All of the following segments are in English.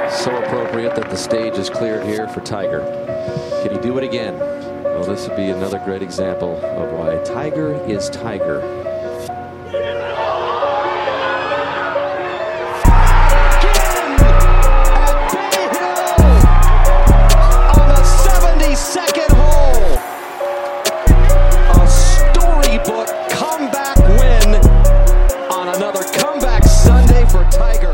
So appropriate that the stage is cleared here for Tiger. Can he do it again? Well, this would be another great example of why Tiger is Tiger. On the 72nd hole, a storybook comeback win on another comeback Sunday for Tiger.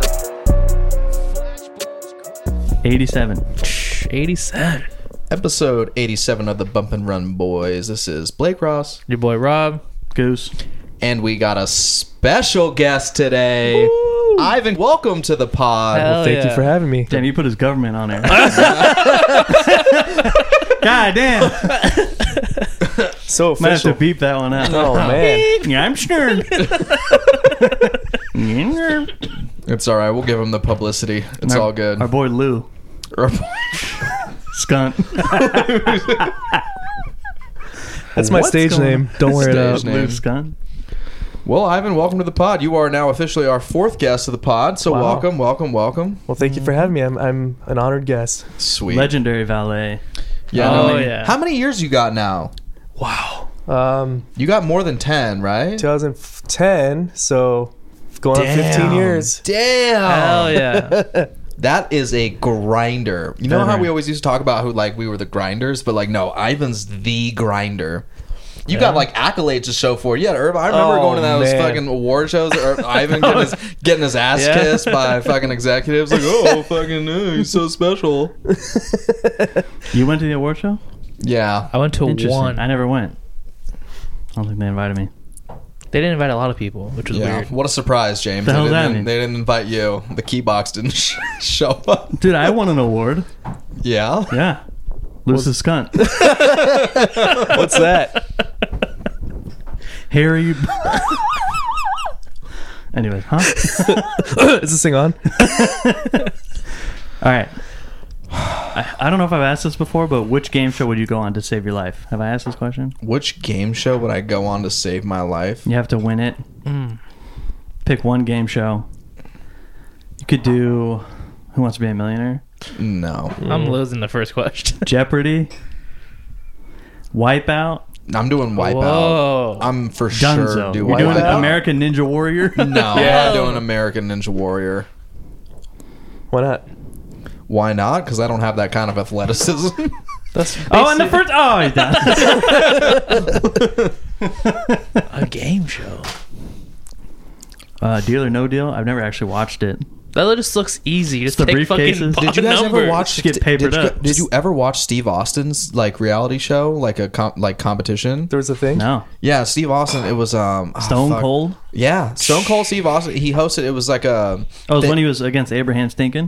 87. 87. Episode 87 of the Bump and Run Boys. This is Blake Ross. Your boy Rob. Goose. And we got a special guest today. Woo! Ivan, welcome to the pod. Hell Thank yeah. you for having me. Damn, you put his government on there. God damn. So Might have to official. beep that one out. Oh, man. Yeah, I'm sure. It's all right. We'll give him the publicity. It's all good. Our boy Lou. Skunt. That's my What's stage going name. Don't wear it Stage out. name. Lou Skunt. Well, Ivan, welcome to the pod. You are now officially our fourth guest of the pod. So Wow. welcome. Well, thank you for having me. I'm an honored guest. Sweet. Legendary valet. Yeah. Oh, no, yeah. How many years you got now? Wow. You got more than 10, right? 2010, so going on 15 years. Damn. Hell yeah. That is a grinder. You know how we always used to talk about who like we were the grinders, but like no, Ivan's the grinder. You got like accolades to show for it. Yeah, Irv, I remember going to those man. fucking award shows. Ivan getting his ass Yeah. kissed by fucking executives. Like, oh, fucking, he's so special. You went to the award show? Yeah. I went to Interesting. one. I never went. I don't think they invited me. They didn't invite a lot of people, which was Yeah. weird. What a surprise, James. The hell They does that didn't, mean? they didn't invite you. The key box didn't show up. Dude, I won an award. Yeah. Yeah. Lou's Skunt. What's that? Harry. Anyways, huh? Is this thing on? All right. I don't know if I've asked this before, but which game show would you go on to save your life? Have I asked this question? Which game show would I go on to save my life? You have to win it. Pick one game show. You could do Who Wants to Be a Millionaire? No. I'm losing the first question. Jeopardy? Wipeout? I'm doing Wipeout. Whoa. I'm for Dunzo. sure doing You're doing Wipeout. American Ninja Warrior? No, I'm Yeah. not doing American Ninja Warrior. Why not? Why not? Because I don't have that kind of athleticism. That's Oh, and the first... Oh, he's done. A game show. Deal or No Deal? I've never actually watched it. That just looks easy. Just The pick fucking briefcases. Did you guys ever numbers. watch? Just get papered up. Did you ever watch Steve Austin's like reality show, like a competition? there was a thing. No. Yeah, Steve Austin. It was Stone Cold? Yeah, Stone Cold Steve Austin. He hosted. It was like a. Oh, it was when he was against Abraham Stinkin?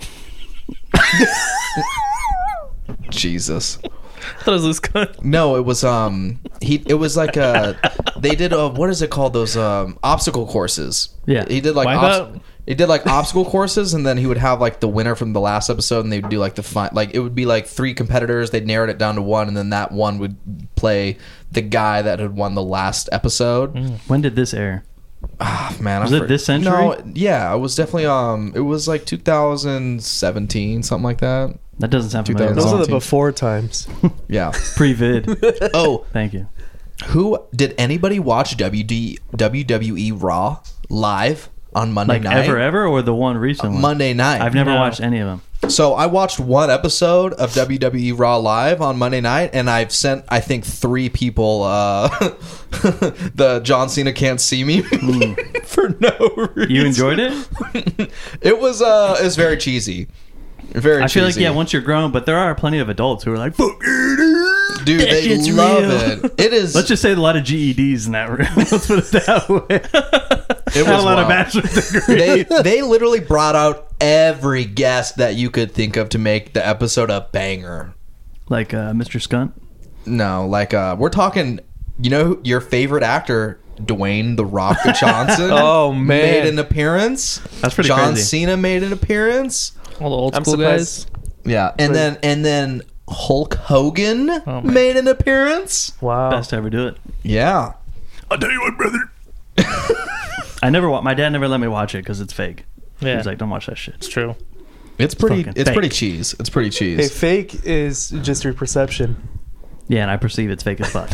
Jesus. I thought it was loose cut. No, it was It was like a. They did what is it called? Those obstacle courses. Yeah. He did like Wipeout? he did like obstacle courses, and then he would have like the winner from the last episode, and they would do like the like it would be like 3 competitors. They'd narrowed it down to 1, and then that one would play the guy that had won the last episode. When did this air? Man, Was it this century? No, yeah, it was definitely it was like 2017, something like that. That doesn't sound familiar. 2000. Those are the 17. before times. Yeah. Pre-vid. Oh, Thank you. did anybody watch WWE Raw live on Monday Like night? ever, or the one recently? Monday night. I've never No. watched any of them. So I watched one episode of WWE Raw live on Monday night, and I've sent I think 3 people the John Cena Can't See Me for no reason. You enjoyed it? It was very cheesy. Very I cheesy. feel like, yeah, once you're grown, but there are plenty of adults who are like, fuck it. Dude, That they shit's love real. it. It is. Let's just say a lot of GEDs in that room. Let's put it that way. it Had was a lot of wild. bachelor's degrees. They literally brought out every guest that you could think of to make the episode a banger. Like Mr. Skunt. No, like we're talking. You know, your favorite actor, Dwayne The Rock Johnson. Oh, man. made an appearance. That's pretty John crazy. Cena made an appearance. All the old I'm school surprised. guys. Yeah, and then Hulk Hogan my made an appearance. Wow. Best to ever do it. Yeah. I'll tell you what, brother. I never my dad never let me watch it because it's fake. Yeah. He's like, don't watch that shit. It's true. It's pretty. fucking It's fake. pretty cheese. It's pretty cheese. Hey, fake is just your perception. Yeah, and I perceive it's fake as fuck.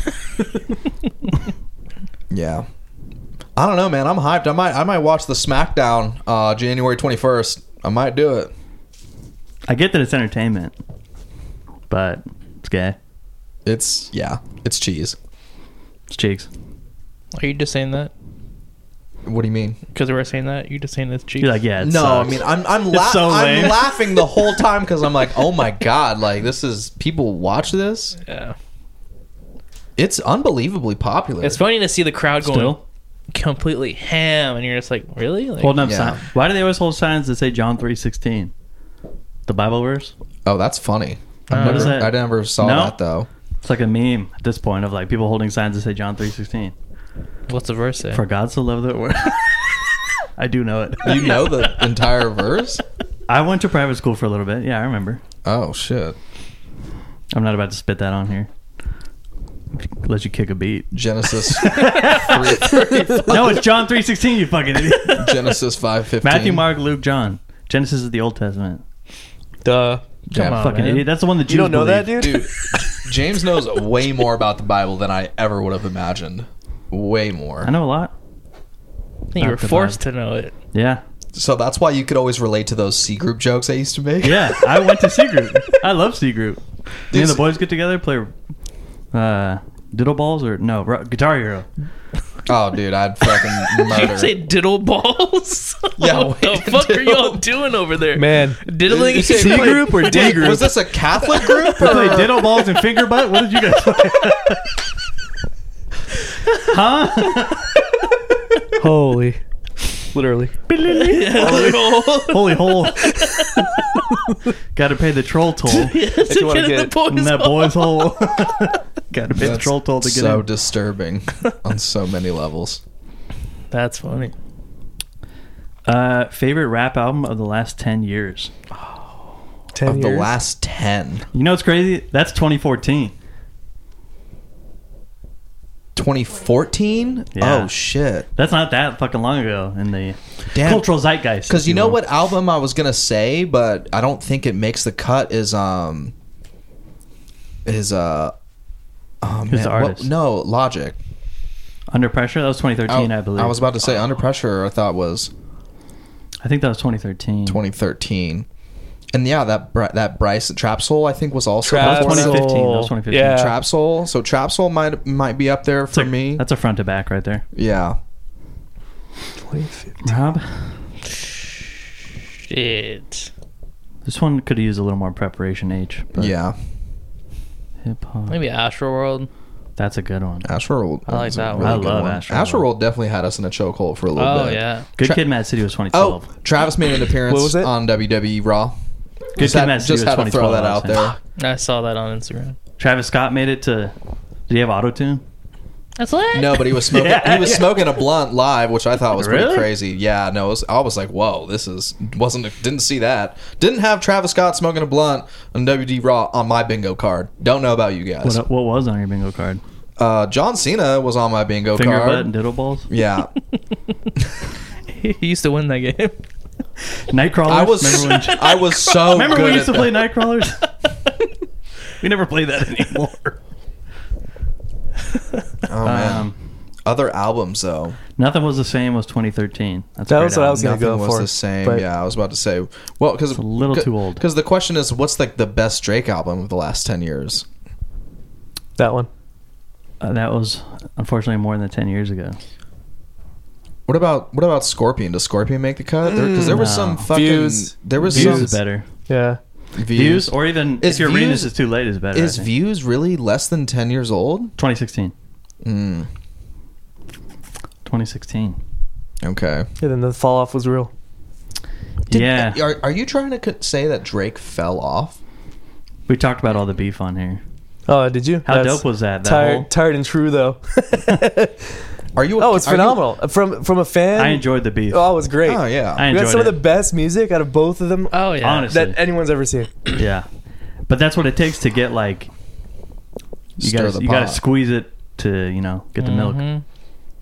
Yeah. I don't know, man. I'm hyped. I might watch the SmackDown January 21st. I might do it. I get that it's entertainment, but it's gay. It's cheese. It's cheeks. Are you just saying that? What do you mean? Because we were saying that? You just saying it's cheap? You're like, yeah, it No, sucks. I mean I'm It's so lame. I'm laughing the whole time because I'm like, oh my god, like this is people watch this. Yeah. It's unbelievably popular. It's funny to see the crowd going Still? completely ham, and you're just like, really? Like, Holding up Yeah. sign. Why do they always hold signs that say John 3:16? The Bible verse? Oh, that's funny. What is that? I never saw No? that though. It's like a meme at this point of like people holding signs that say John 3:16. What's the verse say? For God so loved the world. I do know it. You know the entire verse? I went to private school for a little bit. Yeah, I remember. Oh shit. I'm not about to spit that on here. Let you kick a beat. Genesis No, it's John 3:16. You fucking idiot. Genesis 5:15. Matthew, Mark, Luke, John. Genesis is the Old Testament. Duh. Yeah, Come on, Fucking man. idiot. That's the one that Jews You don't know believe. that, dude? Dude, James knows way more about the Bible than I ever would have imagined. Way more. I know a lot. I think you were Not the forced to know it. Yeah. So that's why you could always relate to those C group jokes I used to make. Yeah, I went to C Group. I love C Group. Me and the Dude, boys get together, play diddle balls or no, Guitar Hero. Oh, dude, I'd fucking Did murder. you say diddle balls? Yeah, What the wait, fuck are diddle- y'all doing over there? Man. Diddling? You say C play- group or D group? Was this a Catholic group? We play diddle balls and finger butt. What did you guys play? Huh? Holy. Literally. Holy hole. Got to pay the troll toll. If you wanna Get in the get boys' In that hole. boy's hole. Got to pay the That's troll toll to get so in. disturbing on so many levels. That's funny. Favorite rap album of the last 10 years. 10 Of years. the last 10. You know what's crazy? That's 2014. 2014? Yeah. Oh, shit. That's not that fucking long ago in the Damn. cultural zeitgeist. Because if you know will. what album I was gonna say, but I don't think it makes the cut is oh Who's man, the artist? no, Logic. Under Pressure? That was 2013, I believe. I was about to say Under Pressure. I thought was I think that was 2013. 2013, and yeah, that Bryce Trap Soul I think was also Trap That was before 2015. That was Soul. 2015. Yeah. Trap Soul. So Trap Soul might be up there for me. That's a front to back right there. Yeah. 2015. Rob, Shit. this one could have used a little more preparation, H. But Yeah. Hip hop. Maybe Astroworld. That's a good one. Astroworld. I like is a that one. really I good love one. Astroworld. Astroworld definitely had us in a chokehold for a little Oh, bit. yeah. Good Tra- Kid, Mad City was Oh, 2012. Travis made an appearance What was it? on WWE Raw. Good Just Kid, had, Mad City just was had to throw 2012. that I out was saying. there. I saw that on Instagram. Travis Scott made it to. Did he have auto tune? That's lit. No, but he was smoking. Yeah, he was yeah. smoking a blunt live, which I thought was pretty Really? crazy. Yeah, no, I was like, whoa, didn't see that. Didn't have Travis Scott smoking a blunt on WWE Raw on my bingo card. Don't know about you guys. What was on your bingo card? John Cena was on my bingo Finger card. butt and diddle balls? Yeah, He used to win that game. Nightcrawlers? I was. Remember when, I was so. remember good we used to at play that. Nightcrawlers? We never play that anymore. Oh man. Other albums though. Nothing Was the Same was 2013. That's a That great was what I was album. gonna Nothing go was for, the same. but- Yeah, I was about to say. Well, because It's a little too old. Because the question is, what's like the best Drake album of the last 10 years? That one. That was unfortunately more than 10 years ago. What about Scorpion? Does Scorpion make the cut? Because there was No. some fucking. Views. There was Views some is better. Yeah. Views, or even Is if you're reading Views- this, it's too late. Is better. Is I think. Views really less than 10 years old? 2016. Mm, 2016. okay. Yeah, then the fall off was real. Yeah, Are you trying to say that Drake fell off? we talked about all the beef on here. Oh, did you? How dope was that? That Tired, whole- tired and true though. Are you? Oh, it's are you- phenomenal. From a fan. I enjoyed the beef. Oh, it was great. Oh yeah. I We got enjoyed some it. of the best music out of both of them Oh, yeah. Honestly. that anyone's ever seen. Yeah, but that's what it takes to get like. You Stir gotta the you gotta pot. squeeze it to get the milk. Mhm.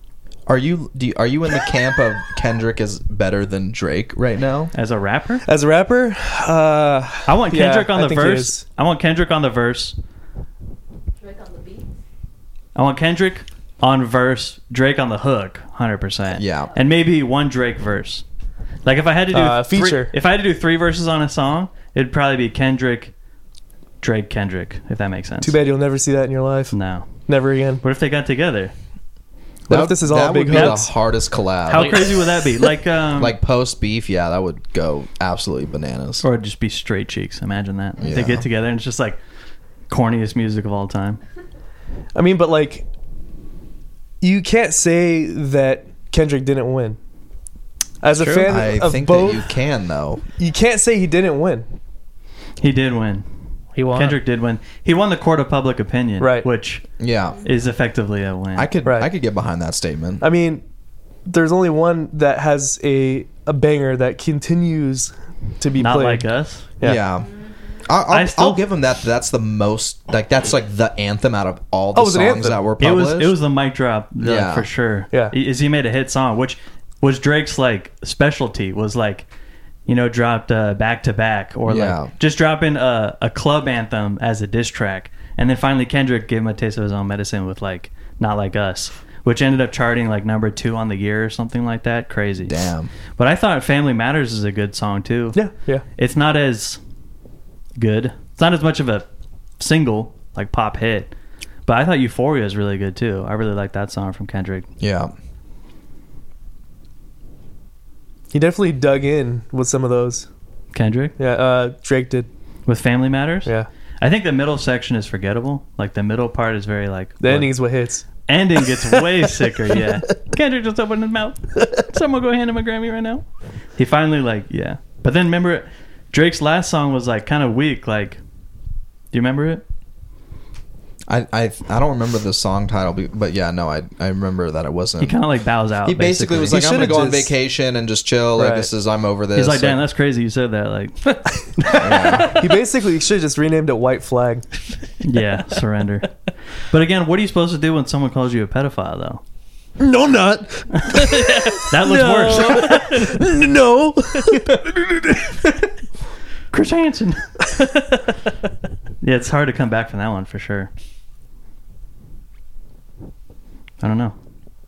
Are you in the camp of Kendrick is better than Drake right now? As a rapper, As a rapper, I want yeah, Kendrick on I the think he verse. is. I want Kendrick on the verse. Drake on the beat. I want Kendrick on verse, Drake on the hook, 100%. Yeah. And maybe one Drake verse. Like if I had to do feature. if I had to do 3 verses on a song, it'd probably be Kendrick, Drake, Kendrick, if that makes sense. too bad you'll never see that in your life. No. Never again. What if they got together? What if this is all that big would be the hooks? hardest collab. How crazy would that be? Like like post beef, yeah, that would go absolutely bananas. or it'd just be straight cheeks. Imagine that. If they Yeah. get together and it's just like corniest music of all time. I mean, but like, you can't say that Kendrick didn't win. As a True. fan I of think both, that you can though. you can't say he didn't win. He did win. He won. Kendrick did win. He won the court of public opinion, Right. which Yeah, is effectively a win. I could Right. get behind that statement. I mean, there's only one that has a banger that continues to be Not played. like us. Yeah. I'll give him that. That's the most that's like the anthem out of all the Oh, it was an songs anthem. that were It published. was the mic drop, Yeah. for sure. Yeah. Is he made a hit song, which was Drake's like specialty, was like, dropped back to back, or Yeah. like just dropping a club anthem as a diss track, and then finally Kendrick gave him a taste of his own medicine with like Not Like Us, which ended up charting like number 2 on the year or something like that. Crazy. Damn. But I thought Family Matters is a good song too. Yeah, yeah. It's not as good. It's not as much of a single like pop hit, but I thought Euphoria is really good too. I really like that song from Kendrick. Yeah. He definitely dug in with some of those. Kendrick Yeah, Drake did. with Family Matters. Yeah. I think the middle section is forgettable. Like the middle part is very like The ending is what hits. ending gets way sicker. Yeah, Kendrick just opened his mouth. Someone go hand him a Grammy right now. He finally but then remember, Drake's last song was like kind of weak. Like, do you remember it? I don't remember the song title, but yeah, no, I remember that it wasn't. He kind of like bows out. He basically was He like, I'm gonna should've go on just- vacation and just chill. Like Right. I'm over this. He's like, damn, that's crazy. You said that. Like, yeah. He basically should have just renamed it White Flag. yeah, surrender. But again, what are you supposed to do when someone calls you a pedophile, though? No, I'm not. That looks worse. No. Chris Hansen. Yeah, it's hard to come back from that one for sure. I don't know.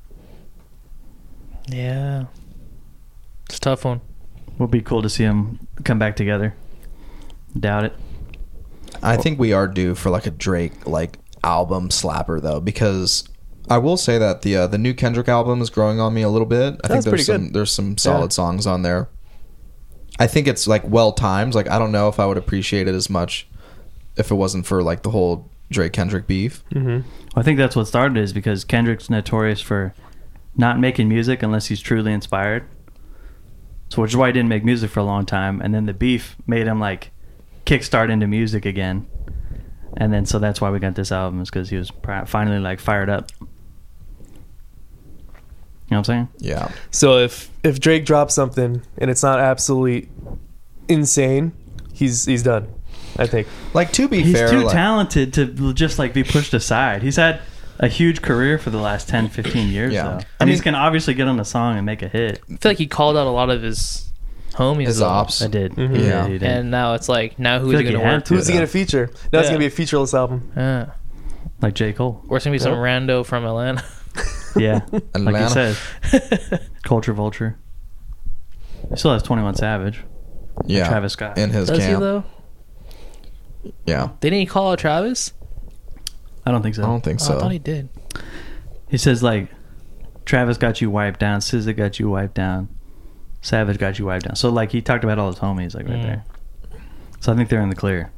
Yeah. It's a tough one. Would be cool to see them come back together. Doubt it. I think we are due for like a Drake like album slapper though, because I will say that the new Kendrick album is growing on me a little bit. I think That's pretty good. there's some solid songs on there. I think it's like well timed. Like I don't know if I would appreciate it as much if it wasn't for like the whole Drake Kendrick beef. Mm-hmm. I think that's what started is because Kendrick's notorious for not making music unless he's truly inspired. So which is why he didn't make music for a long time, and then the beef made him like kickstart into music again. And then so that's why we got this album, is because he was finally like fired up. You know what I'm saying? Yeah. So if Drake drops something and it's not absolutely insane, he's done. I think. Like to be He's fair, too like, talented to just like be pushed aside. He's had a huge career for the last 10, 15 years Yeah. though. I And mean- he's can obviously get on a song and make a hit. I feel like he called out a lot of his homies. his though. ops. I did. Mhm. He Yeah. did, he did. And now it's like, now who's feel he like going he to had work to. Who's he gonna feature? Now it's Yeah. gonna be a featureless album. Yeah. Like J. Cole. Or it's going to be some Yep. rando from Atlanta. Yeah. Like you Atlanta. said. Culture Vulture. He still has 21 Savage. Yeah. Travis Scott. in his Does he, camp. though? Yeah. Didn't he call out Travis? I don't think so. I don't think Oh, so. I thought he did. He says like Travis got you wiped down, SZA got you wiped down, Savage got you wiped down. So like he talked about all his homies like right there. So I think they're in the clear.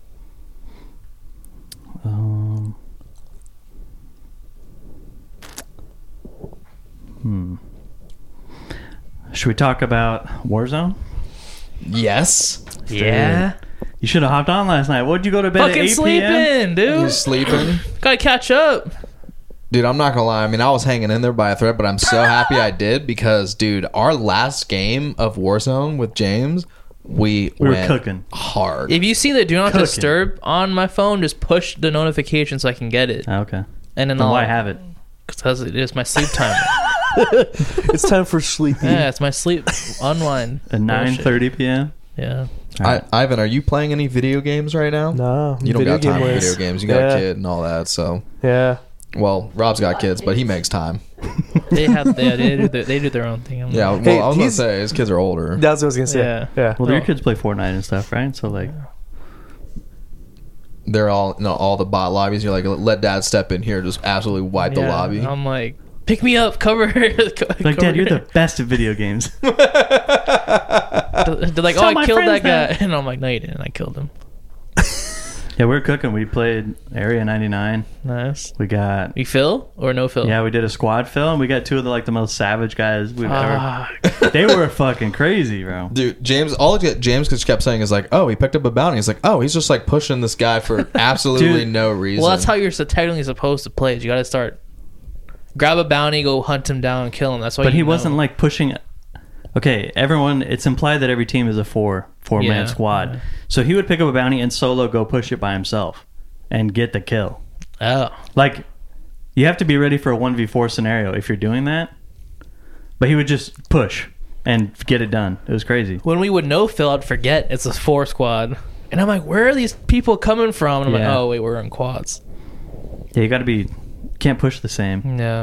Should we talk about Warzone? Yes. Yeah. You should have hopped on last night. What'd you go to bed Fucking at 8 p.m.? sleeping, dude. He's sleeping. Gotta catch up. Dude, I'm not gonna lie. I mean, I was hanging in there by a thread, but I'm so happy I did because, dude, our last game of Warzone with James, we We were went cooking. hard. If you see the do not Cooking. disturb on my phone, just push the notification so I can get it. Oh, okay. And then Then I'll why have it? Because it is my sleep timer. It's time for sleepy. Yeah, it's my sleep unwind. At 9:30 p.m. Yeah. Ivan, are you playing any video games right now? No, You don't video got time for game-wise. video games. You got Yeah. a kid and all that. So, Yeah. well, Rob's got kids, but he makes time. They do their own thing. I'm Yeah, like, well, Hey, I was going to he's- say, his kids are older. That's what I was gonna say. Yeah. Yeah. Well, your No. kids play Fortnite and stuff, right? So like, They're all the bot lobbies. You're like, let dad step in here, just absolutely wipe the yeah. lobby. I'm like, pick me up, cover. like, Dad, you're the best at video games. They're like, oh, Tell I my killed friends that guy, that. and I'm like, no, you didn't. I killed him. Yeah, we were cooking. We played Area 99. Nice. We got You fill or no fill? we did a squad fill, and we got two of the most savage guys we've Ah. ever. They were fucking crazy, bro. Dude, James just kept saying is like, oh, he picked up a bounty. He's like, oh, he's just like pushing this guy for absolutely Dude. no reason. Well, that's how you're technically supposed to play. Is you got to start, grab a bounty, go hunt him down, and kill him. That's why. But he you know. wasn't like pushing. Okay, everyone. It's implied that every team is a four-man Yeah, squad. yeah. So he would pick up a bounty and solo go push it by himself and get the kill. Oh, Like, you have to be ready for a 1v4 scenario if you're doing that. But he would just push and get it done. It was crazy. when we would no fill, I'd forget it's a 4 squad, and I'm like, where are these people coming from? And I'm Yeah. like, oh wait, we're in quads. Yeah, you got to be. Can't push the same. Yeah.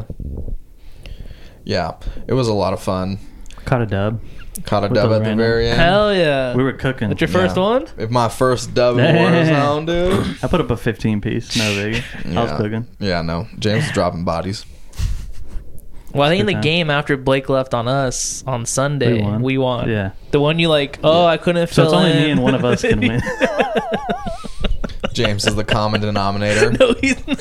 Yeah, it was a lot of fun. Caught a dub. Caught a With dub the at the random- very end. Hell yeah. We were cooking. That's your first Yeah. one? If my first dub in Warzone, dude. I put up a 15 piece. No biggie. I was Yeah. cooking. Yeah, no. James is dropping bodies. Well, I think in Good the time. game after Blake left on us on Sunday, we won. Yeah. The one you like, oh, I couldn't So fill it's only in. me and one of us can win. James is the common denominator. No, he's not.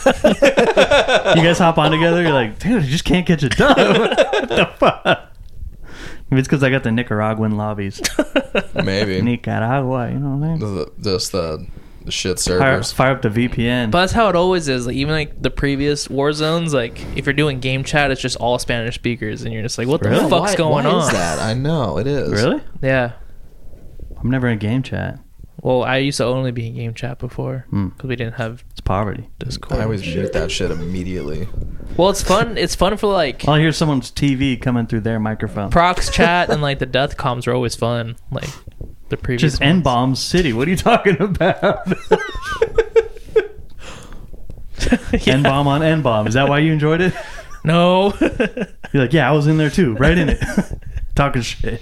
You guys hop on together. You're like, dude, you just can't get your dub. What the fuck? Maybe it's because I got the Nicaraguan lobbies. Maybe. Nicaragua, you know what I mean? Just the shit Fire, servers. fire up the VPN. But that's how it always is. Like even like the previous war zones, like if you're doing game chat, it's just all Spanish speakers, and you're just like, what the Really? fuck's going why on? is that? I know, it is. Really? Yeah. I'm never in game chat. Well, I used to only be in game chat before because we didn't have It's poverty. Discord. I always mute that shit immediately. Well, it's fun. It's fun for like I'll hear someone's TV coming through their microphone. prox chat and like the death comms are always fun. Like the previous Just ones. N-bomb City. What are you talking about? Yeah. N-bomb on N-bomb. Is that why you enjoyed it? No. You're like, yeah, I was in there too, right in it, talking shit.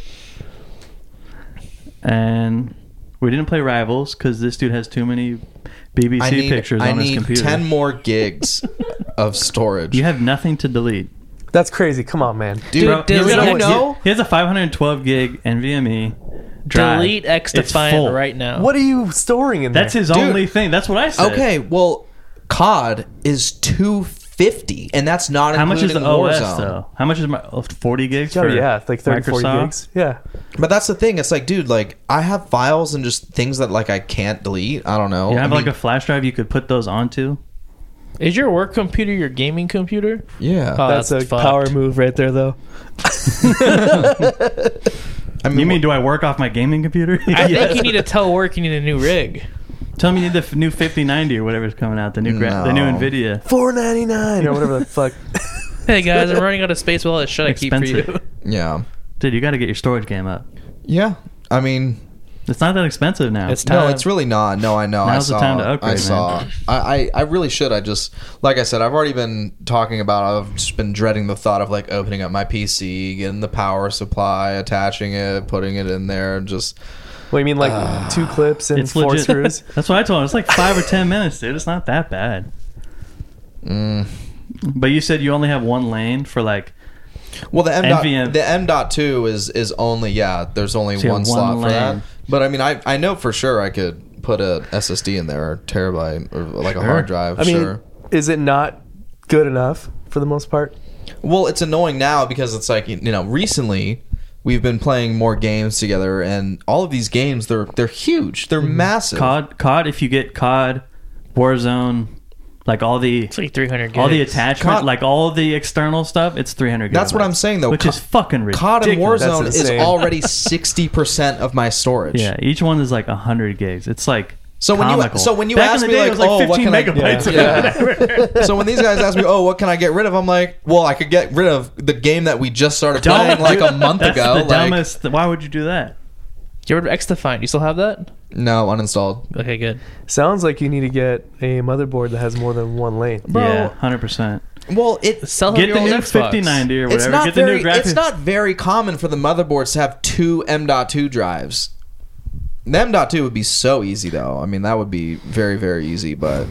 And we didn't play Rivals because this dude has too many BBC pictures on his computer. 10 more gigs of storage. You have nothing to delete. That's crazy. Come on, man. Dude, Bro, do you delete- know? He has a 512 gig NVMe drive. Delete X It's full. Defiant right now. What are you storing in there? That's his Dude. only thing. That's what I said. Okay, well, COD is $250, and that's not How much is the including OS Warzone. though? How much is my 40 gigs? Oh for yeah, like 30, 40 Microsoft? gigs. Yeah. But that's the thing. It's like, dude, like I have files and just things that like I can't delete. I don't know. You have I like mean, a flash drive you could put those onto. Is your work computer your gaming computer? yeah. Oh, That's a fucked. power move right there, though. I You mean, do I work off my gaming computer? I Yes. think you need to tell work you need a new rig. Tell me you need the new 5090 or whatever's coming out, the new the new No. Nvidia. $4.99 or whatever the fuck. Hey guys, I'm running out of space with all this shit I keep for you. Expensive. Yeah. Dude, you got to get your storage game up. Yeah. I mean, It's not that expensive now. It's time. no, it's really not. No, I know. Now's the time to upgrade, I saw. I really should. I just, like I said, I've already been talking about. I've just been dreading the thought of like opening up my PC, getting the power supply, attaching it, putting it in there, just. What, you mean like 2 clips and it's 4 legit. screws? That's what I told him. It's like 5 or 10 minutes, dude. It's not that bad. But you said you only have one lane for like. Well, the NVM. the M.2 is only there's only So you have one slot one for that. lane. But I mean, I know for sure I could put a SSD in there, or terabyte, or like a hard drive. I mean, sure. is it not good enough for the most part? Well, it's annoying now because it's like, you know, recently we've been playing more games together, and all of these games they're huge, they're massive. COD, if you get COD, Warzone, like all the It's like 300 gigs. all the attachment, COD like all the external stuff, it's 300 gigabytes. That's what I'm saying, though. Which is fucking ridiculous. COD and Warzone That's is insane. already 60% of my storage. Yeah, each one is like 100 gigs. It's like So when you Back ask in me the day, like, it was like 15 what can megabytes. Yeah. So when these guys ask me, what can I get rid of? I'm like, well, I could get rid of the game that we just started playing like a month That's ago. the Like, dumbest. Why would you do that? Get rid of X-Defiant. You still have that? no, uninstalled. Okay, good. Sounds like you need to get a motherboard that has more than one lane. Yeah, 100%. Well, it Sell Get your the old new Xbox. 5090 or it's whatever. not Get the very new graphics. it's not very common for the motherboards to have two M.2 drives. The M.2 would be so easy though. I mean, that would be very, very easy. But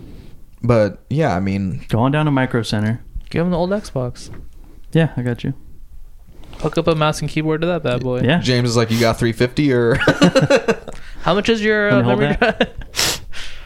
yeah, I mean, Going down to Micro Center. Give him the old Xbox. Yeah, I got you. Hook up a mouse and keyboard to that bad boy. Yeah. James is like, you got 350 or How much is your Can you hold memory that? drive?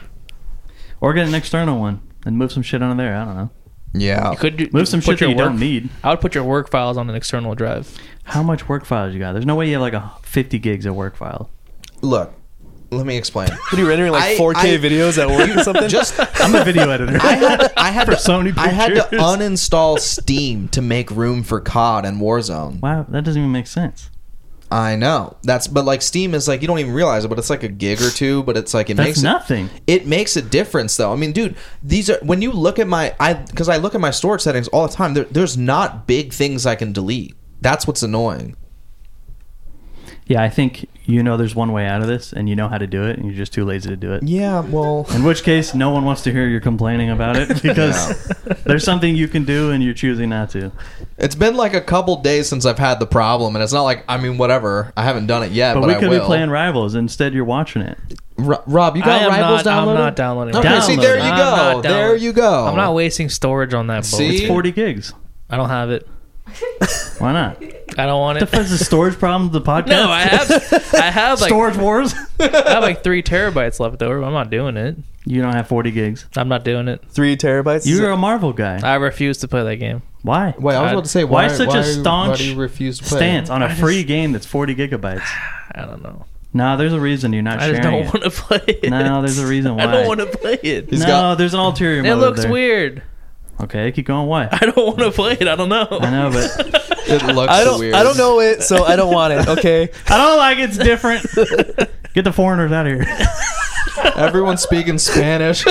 Or get an external one and move some shit onto there. I don't know. yeah. Could you Move some put shit that your you don't work- need. I would put your work files on an external drive. How much work files you got? There's no way you have like 50 gigs of work file. Look, let me explain. What are you rendering like I- 4K I- videos at work or something? Just I'm a video editor. I had For to, Sony I had to Pictures. uninstall Steam to make room for COD and Warzone. Wow, that doesn't even make sense. I know but like Steam is like, you don't even realize it, but it's like a gig or two. But it's like it That's makes nothing. It makes a difference though. I mean, dude, these are when you look at because I look at my storage settings all the time. There's not big things I can delete. That's what's annoying. Yeah, I think there's one way out of this, and you know how to do it, and you're just too lazy to do it. Yeah, well, In which case, no one wants to hear you're complaining about it because there's something you can do, and you're choosing not to. it's been like a couple days since I've had the problem, and it's not like, I mean, whatever. I haven't done it yet, but we I could will. be playing Rivals. Instead, you're watching it. Rob, you I got am Rivals not, I'm downloaded? not downloading. Okay, it. see, there you I'm go. not There downloading- you go. I'm not wasting storage on that. See? It's 40 gigs. I don't have it. Why not? I don't want The it. fuck's the storage problem with the podcast? No, I have like Storage wars? I have like 3 terabytes left over. I'm not doing it. You don't have 40 gigs. I'm not doing it. 3 terabytes? You're a Marvel guy. I refuse to play that game. Why? Wait, I was about to say, Why why such a staunch why do you refuse to play? Stance on a I free just- game that's 40 gigabytes. I don't know. Nah, there's a reason you're not I just sharing don't want to play it. No, there's a reason I why. don't want to play it. He's No, got- there's an ulterior It motive looks there. weird. Okay, keep going. Why? I don't want to play it. I don't know. I know, but It looks weird. I don't know it, so I don't want it. Okay. I don't like it's different. Get the foreigners out of here. Everyone's speaking Spanish.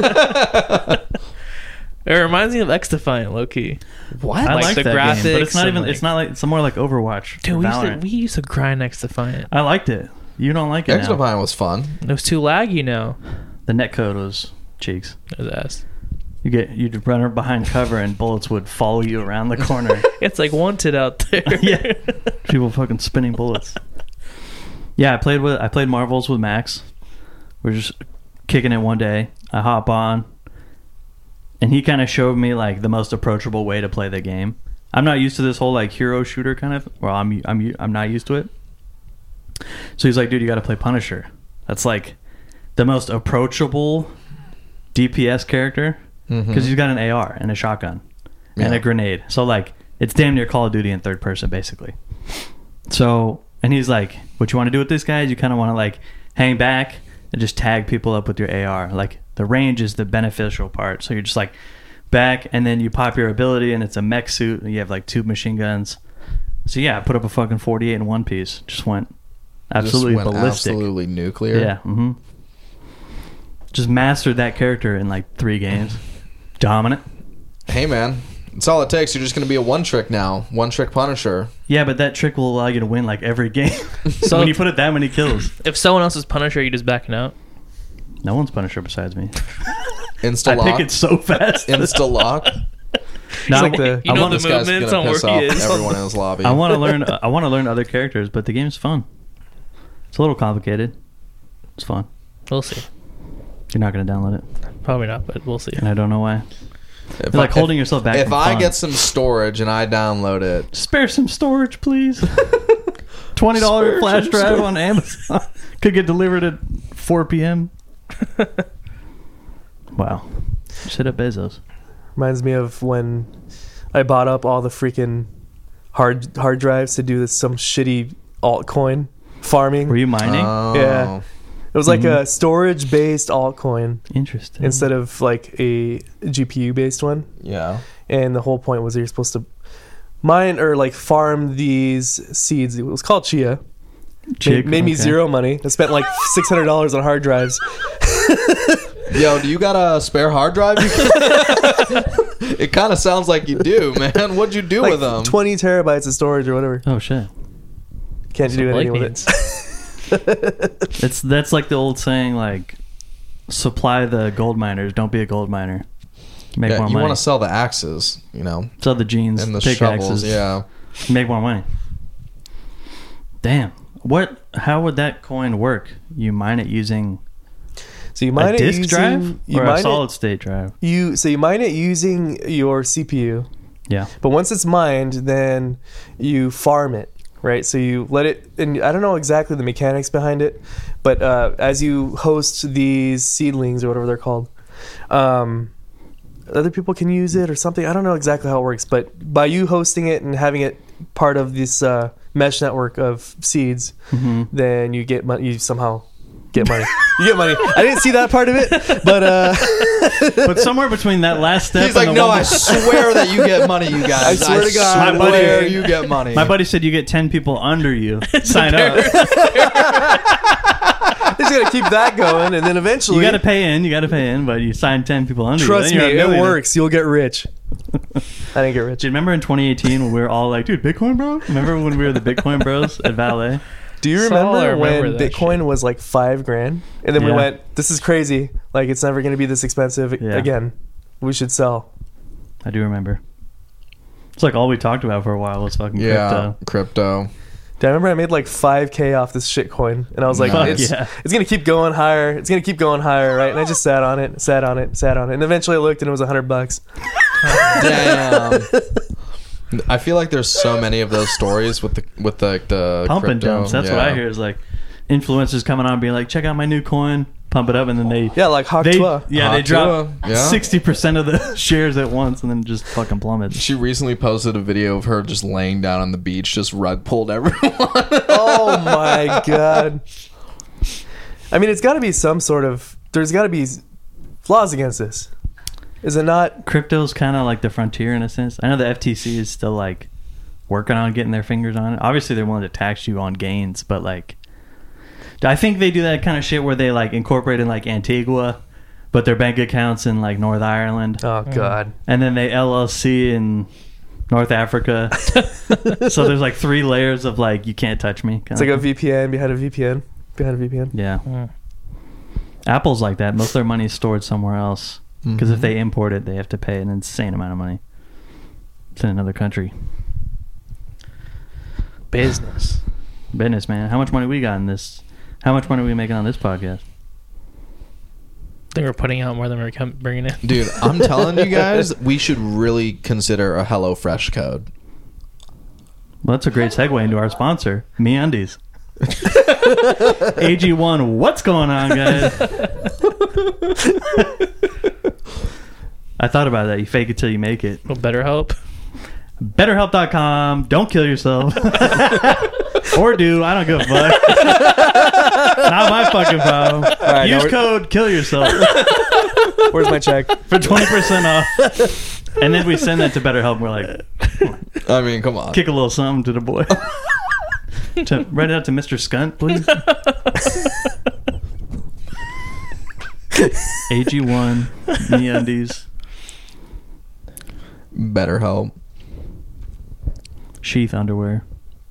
It reminds me of X-Defiant, low key. What? I Like like the that game, but graphics it's not and, even. like- It's not like. It's more like Overwatch. Dude, or Valorant. we used to grind X-Defiant. I liked it. You don't like it now. X-Defiant was fun. It was too laggy now. The netcode was cheeks. His ass. You'd run behind cover and bullets would follow you around the corner. It's like Wanted out there. Yeah, people fucking spinning bullets. Yeah, I played Marvels with Max. We're just kicking it one day. I hop on, and he kind of showed me like the most approachable way to play the game. I'm not used to this whole like hero shooter kind of. Well, I'm not used to it. So he's like, dude, you got to play Punisher. That's like the most approachable DPS character because he's got an AR and a shotgun and Yeah. a grenade. So like it's damn near Call of Duty in third person basically. So and he's like, what you want to do with this guy is you kind of want to like hang back and just tag people up with your AR. Like the range is the beneficial part. So you're just like back and then you pop your ability and it's a mech suit and you have like 2 machine guns. So yeah, I put up a fucking 48 in one piece. Just went absolutely Just went ballistic. absolutely nuclear. Yeah. Just mastered that character in like 3 games. Dominant. Hey, man. It's all it takes. You're just going to be a one-trick now. One-trick Punisher. Yeah, but that trick will allow you to win like every game. So when you put it that many kills, If someone else is Punisher, you just backing out. no one's Punisher besides me. I Insta-lock. pick it so fast. Insta-lock. No, like the- You I know want the This guy's movements going on to where piss he off is. everyone in his lobby. I want to learn. I want to learn other characters, but the game's fun. It's a little complicated. It's fun. We'll see. You're not going to download it, Probably not, but we'll see. and I don't know why. If You're like I- holding yourself back. If from I fun. get some storage and I download it, spare some storage, please. $20 Spare flash some drive storage. on Amazon could get delivered at 4 p.m. Wow, just hit up Bezos. Reminds me of when I bought up all the freaking hard drives to do this some shitty altcoin farming. Were you mining? Oh. Yeah. It was like a storage based altcoin Interesting. instead of like a GPU based one. Yeah. And the whole point was you're supposed to mine or like farm these seeds. It was called chia. Chick, Made me okay. zero money. I spent like $600 on hard drives. Yo, do you got a spare hard drive? It kind of sounds like you do, man. What'd you do Like with them? 20 terabytes of storage or whatever. Oh shit! Can't you do Blake anything with needs. it? That's like the old saying, like, supply the gold miners, don't be a gold miner. Make Yeah, more you money. want to sell the axes, you know, Sell the jeans, and the pickaxes, shovels. Yeah. make more money. Damn. How would that coin work? You mine it using So you mine a it disk using, drive you or mine a solid state drive? So you mine it using your CPU. Yeah. But once it's mined, then you farm it, right? So you let it, and I don't know exactly the mechanics behind it, but as you host these seedlings or whatever they're called, other people can use it or something. I don't know exactly how it works, but by you hosting it and having it part of this mesh network of seeds, then you get money. You somehow get money. You get money. I didn't see that part of it, but But somewhere between that last step He's and like, the no, one I swear that you get money, you guys. I swear to God. My swear buddy- you get money. my buddy said you get 10 people under you sign up. he's gonna keep that going, and then eventually, You got to pay in, but you sign 10 people under trust you. me, then you're a it millionaire. works. You'll get rich. I didn't get rich. Do you remember in 2018 when we were all like, dude, Bitcoin, bro? Remember when we were the Bitcoin bros at Valet? Do you So I remember remember when that Bitcoin was like $5,000, and then we Yeah. went, "This is crazy. Like, it's never going to be this expensive Yeah. again. We should sell." I do remember. It's like all we talked about for a while was fucking yeah, crypto. crypto. Dude, I remember I made like $5,000 off this shit coin, and I was like, Nice. "It's Yeah. it's gonna keep going higher. It's gonna keep going higher, right?" And I just sat on it, and eventually I looked, and it was $100. Damn. I feel like there's so many of those stories with the Pump and crypto. dumps. That's what Yeah. I hear is like influencers coming on being like, check out my new coin, pump it up, and then they Yeah, like Hawk they Tua. yeah Hawk they drop Tua, yeah. 60% of the shares at once and then just fucking plummets. She recently posted a video of her just laying down on the beach, just rug pulled everyone. Oh my god. I mean, it's got to be some sort of. There's got to be flaws against this. Is it not? Crypto's kind of like the frontier in a sense. I know the FTC is still like working on getting their fingers on it. Obviously, they're willing to tax you on gains, but like, I think they do that kind of shit where they like incorporate in like Antigua, but their bank accounts in like North Ireland, Oh god. and then they LLC in North Africa. So there's like 3 layers of like you can't touch me. It's like a VPN behind a VPN behind a VPN. yeah. Mm. Apple's like that. Most of their money is stored somewhere else because Mm-hmm. if they import it, they have to pay an insane amount of money. It's in another country. Business. Business, man. How much money we got in this? How much money are we making on this podcast? I think we're putting out more than we're bringing in. Dude, I'm telling you guys, we should really consider a HelloFresh code. Well, that's a great segue into our sponsor, MeUndies. AG1, what's going on, guys? I thought about that. You fake it till you make it. Well, BetterHelp. BetterHelp.com. Don't kill yourself. Or do. I don't give a fuck. Not my fucking problem. right, now Use we're- code kill yourself Where's my check? for 20% off. And then we send that to BetterHelp. We're like, I mean, come on. kick a little something to the boy. Write it out to Mr. Skunt, please. AG1, MeUndies, BetterHelp. sheath underwear.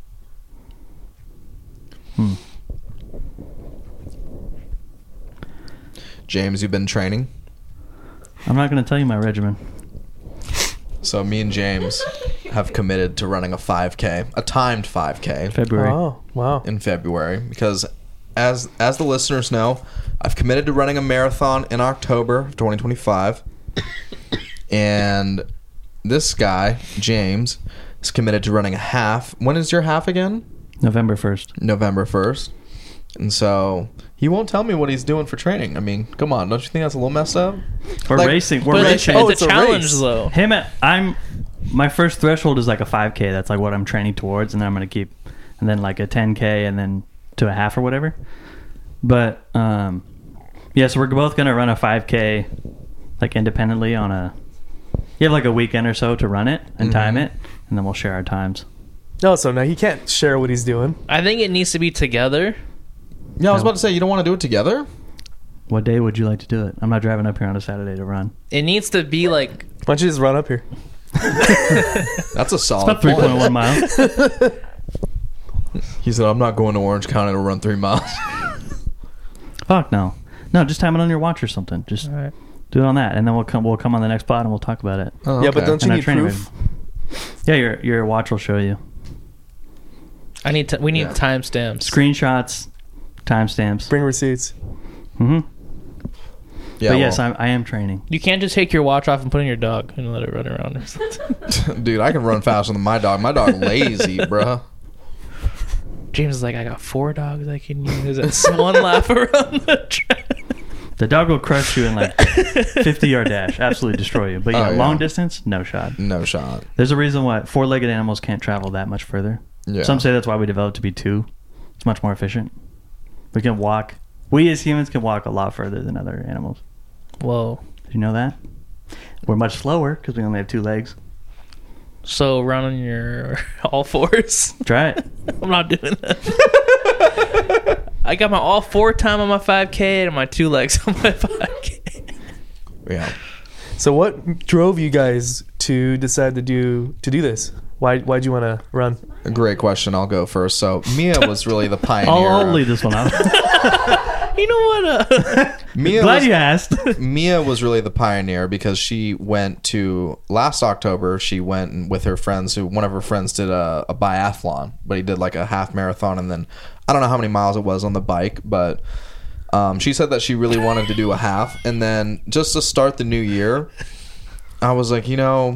James, you've been training? I'm not going to tell you my regimen. So me and James have committed to running a 5K, a timed 5K February. Oh wow. in February because as the listeners know, I've committed to running a marathon in October of 2025. And this guy, James, is committed to running a half. When is your half again? November 1st. November 1st. And so he won't tell me what he's doing for training. I mean, come on, don't you think that's a little messed up? We're Like- racing. We're But racing. Oh, it's it's a a challenge, race. though. My first threshold is like a 5K. That's like what I'm training towards, and then I'm gonna keep, and then like a 10K, and then to a half or whatever. But yeah, so we're both gonna run a 5K, like independently on a. You have like a weekend or so to run it and time it, and then we'll share our times. No, so now he can't share what he's doing. I think it needs to be together. Yeah, I was about to say, you don't want to do it together? What day would you like to do it? I'm not driving up here on a Saturday to run. It needs to be like Why don't you just run up here? That's a solid About 3.1 miles. He said, I'm not going to Orange County to run 3 miles. Fuck no. No, just time it on your watch or something. Just all right. do it on that, and then we'll come on the next pod and we'll talk about it. Oh, Yeah, but don't you And our need training proof? Yeah, your watch will show you We need Yeah. timestamps. screenshots, timestamps. Bring receipts. Mm-hmm. Yeah, But yes, well, I am training. You can't just take your watch off and put it in your dog and let it run around or something. dude, I can run faster than my dog. My dog lazy, bruh. James is like, I got 4 dogs I can use. And one lap around the track. The dog will crush you in like 50-yard dash, absolutely destroy you. But yeah, Oh, yeah. long distance, no shot. No shot. There's a reason why 4-legged animals can't travel that much further. Yeah. Some say that's why we developed to be 2. It's much more efficient. We can walk. We as humans can walk a lot further than other animals. Whoa. Did you know that? We're much slower because we only have 2 legs. So run on your all fours. Try it. I'm not doing that. I got my all 4 time on my 5K and my 2 legs on my 5K. Yeah. So what drove you guys to decide to do this? Why'd you want to run? A great question. I'll go first. So Mia was really the pioneer. I'll leave this one out. You know what? Glad you asked. Mia was really the pioneer because she went to last October. She went with her friends. One of her friends did a biathlon, but he did like a half marathon, and then I don't know how many miles it was on the bike, but she said that she really wanted to do a half. And then just to start the new year, I was like,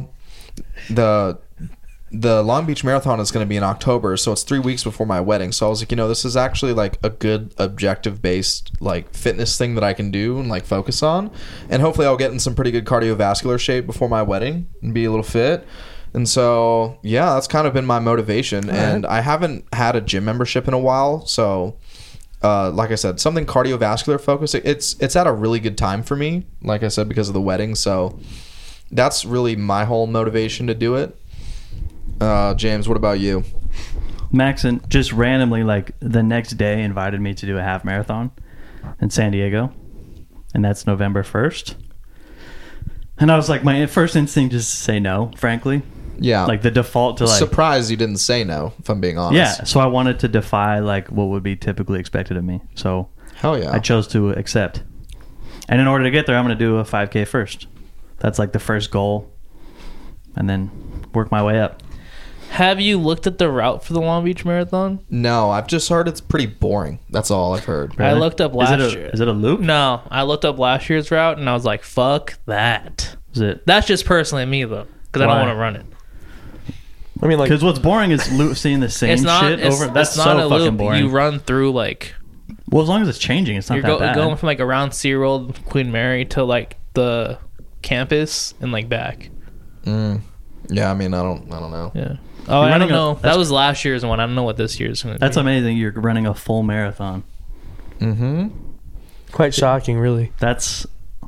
the Long Beach Marathon is going to be in October, so it's 3 weeks before my wedding. So I was like, this is actually like a good objective-based like fitness thing that I can do and like focus on, and hopefully I'll get in some pretty good cardiovascular shape before my wedding and be a little fit. And so yeah, that's kind of been my motivation. And I haven't had a gym membership in a while, so like I said, something cardiovascular focused. It's at a really good time for me, like I said, because of the wedding. So that's really my whole motivation to do it. James, what about you? Maxon just randomly, like the next day, invited me to do a half marathon in San Diego, and that's November 1st. And I was like, my first instinct is to say no, frankly. Yeah, Like the default to like, surprised you didn't say no, if I'm being honest. yeah. So I wanted to defy like what would be typically expected of me. So Hell yeah. I chose to accept. And in order to get there, I'm going to do a 5K first. That's like the first goal, and then work my way up. Have you looked at the route for the Long Beach Marathon? No, I've just heard it's pretty boring. That's all I've heard. I looked up last year. Is it a loop? No, I looked up last year's route and I was like, fuck that. Is it? That's just personally me though, because I don't Why? want to run it. I mean, like, Because what's boring is seeing the same It's not. shit It's, over. That's it's not so a fucking loop. boring. You run through like Well, as long as it's changing, it's not you're that bad. going from like around SeaWorld, Queen Mary to like the campus and like back. Yeah, I mean, I don't know. Yeah. Oh, You're I running don't know. a- That was last year's one. I don't know what this year's going to be. That's amazing. You're running a full marathon. Mm-hmm. quite shocking, really. That's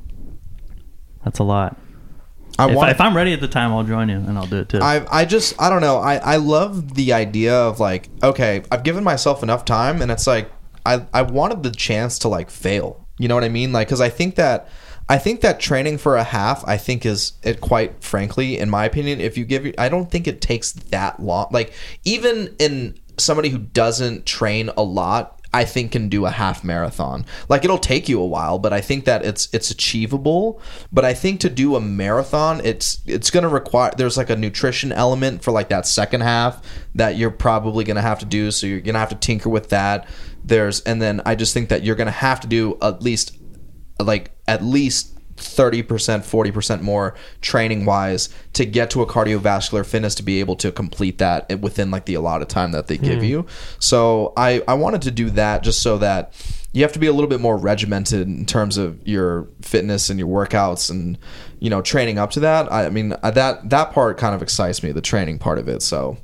a lot. If If I'm ready at the time, I'll join you and I'll do it too. I don't know. I love the idea of like, okay, I've given myself enough time, and it's like I wanted the chance to like fail. You know what I mean? Like, because I think that training for a half, I think is it quite frankly, in my opinion, if you give, I don't think it takes that long. Like even in somebody who doesn't train a lot, I think can do a half marathon. Like it'll take you a while, but I think that it's achievable. But I think to do a marathon, it's going to require, there's like a nutrition element for like that second half that you're probably going to have to do. So you're going to have to tinker with that. And then I just think that you're going to have to do at least 30%, 40% more training wise to get to a cardiovascular fitness to be able to complete that within like the allotted time that they give you. So I wanted to do that just so that you have to be a little bit more regimented in terms of your fitness and your workouts and, training up to that. I mean, that part kind of excites me, the training part of it. So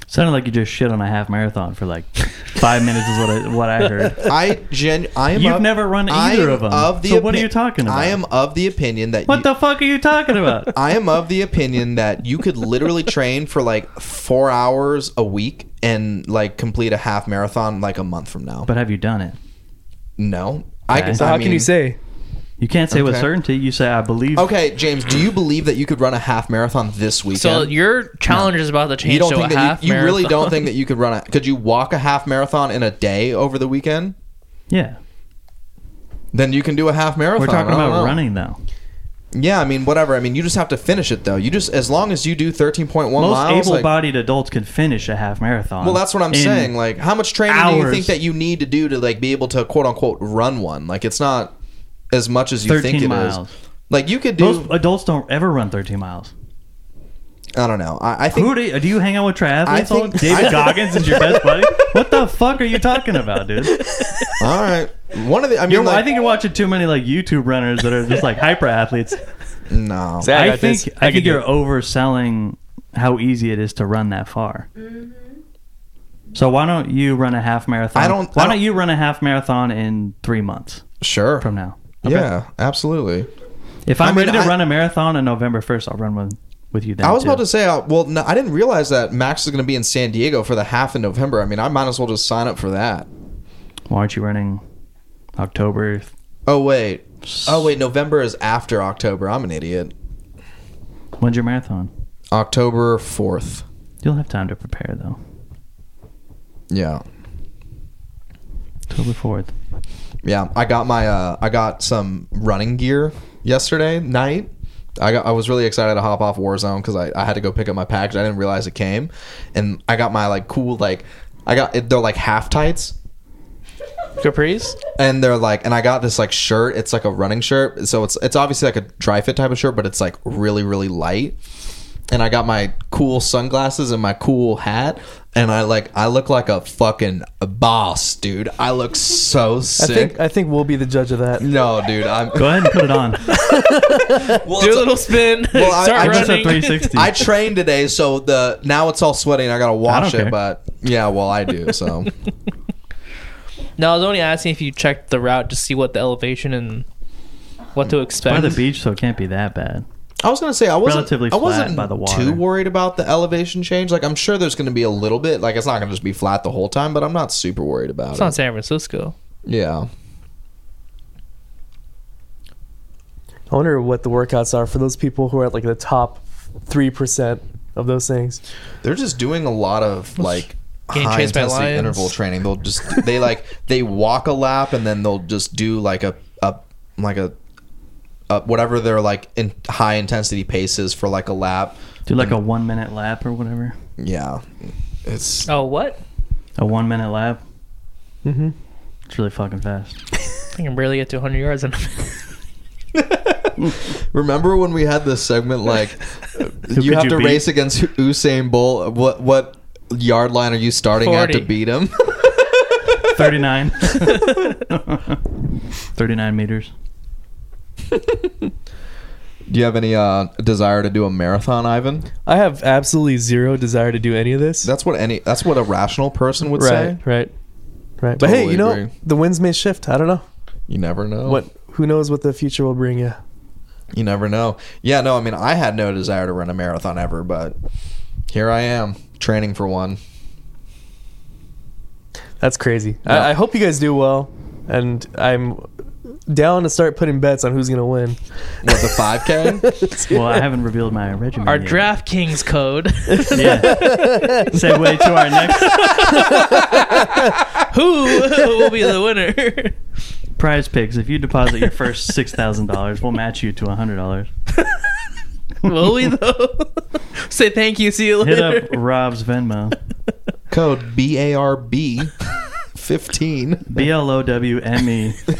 Sounded like you just shit on a half marathon for like 5 minutes is what I heard. I am. You've never run either of them. So what are you talking about? I am of the opinion that. What the fuck are you talking about? I am of the opinion that you could literally train for like 4 hours a week and like complete a half marathon like a month from now. But have you done it? No. Okay. So how can you say? You can't say with Okay. certainty. You say, I believe. Okay, James, do you believe that you could run a half marathon this weekend? So your challenge is about to change you don't to think a that half you really marathon. don't think that you could run a could you walk a half marathon in a day over the weekend? Yeah. Then you can do a half marathon. We're talking I don't about know. running, though. Yeah, I mean, whatever. I mean, you just have to finish it, though. You just, as long as you do 13.1 Most miles. able-bodied adults can finish a half marathon. Well, that's what I'm in saying. Like, how much training do you hours. think that you need to do to like be able to quote unquote run one? Like, it's not as much as you 13 think it is. miles. Like, you could do. Most adults don't ever run 13 miles. I don't know. I think. Who do you hang out with triathletes? I think- David Goggins is your best buddy? What the fuck are you talking about, dude? All right. One of the. I mean, I think you're watching too many like YouTube runners that are just like hyper athletes. no. Say, I got think this. I think can do you're it. overselling how easy it is to run that far. So why don't you run a half marathon? Why don't you run a half marathon in 3 months Sure. from now? Yeah, absolutely. If I'm I mean, ready to I- run a marathon on November 1st, I'll run one with you then. I was too. about to say, well, no, I didn't realize that Max is going to be in San Diego for the half in November. I mean, I might as well just sign up for that. Why aren't you running October? Oh wait, November is after October. I'm an idiot. When's your marathon? October 4th. You'll have time to prepare though. Yeah. October 4th. Yeah, I got some running gear yesterday night. I was really excited to hop off Warzone because I had to go pick up my package. I didn't realize it came, and I got my like cool like they're like half tights, Capris? and they're like, and I got this like shirt. It's like a running shirt, so it's obviously like a dry fit type of shirt, but it's like really really light. And I got my cool sunglasses and my cool hat, and I look like a fucking boss, dude. I look so sick. I think we'll be the judge of that. No, dude, I'm. Go ahead and put it on. Well, Do a little spin. Well, I start just said running. 360. I trained today, so now it's all sweaty and I gotta wash don't it. care. But yeah, well, I do. So No, I was only asking if you checked the route to see what the elevation and what to By expect. the beach, so it can't be that bad. I was gonna say I wasn't Relatively flat by the water. too worried about the elevation change. Like I'm sure there's gonna be a little bit. Like it's not gonna just be flat the whole time, but I'm not super worried about It's it. not San Francisco. Yeah. I wonder what the workouts are for those people who are at like the top 3% of those things. They're just doing a lot of like Getting high chased by intensity lions. interval training. They'll just they walk a lap and then they'll just do like a whatever their like in high intensity paces for like a lap. Do like a 1 minute lap or whatever. Yeah, it's Oh, what? A 1 minute lap. Mm-hmm. It's really fucking fast. I can barely get to 100 yards in a minute. Remember when we had this segment like Who you could have you to beat? race against Usain Bolt? What yard line are you starting at to 40. beat him? 39. 39 meters. Do you have any desire to do a marathon, Ivan? I have absolutely zero desire to do any of this. That's what a rational person would say. Right. But hey, Totally you know, agree. the winds may shift. I don't know. You never know. Who knows what the future will bring you. You never know. Yeah, no, I mean, I had no desire to run a marathon ever, but here I am training for one. That's crazy. Yeah. I hope you guys do well, and I'm down to start putting bets on who's gonna win. What, the 5K? Well, I haven't revealed my regimen Our yet. DraftKings code. Yeah. Segue to our next Who will be the winner? prize picks. If you deposit your first $6,000, we'll match you to $100. Will we though? Say thank you. See you Hit later. up Rob's Venmo. Code BARB 15. BLOWME for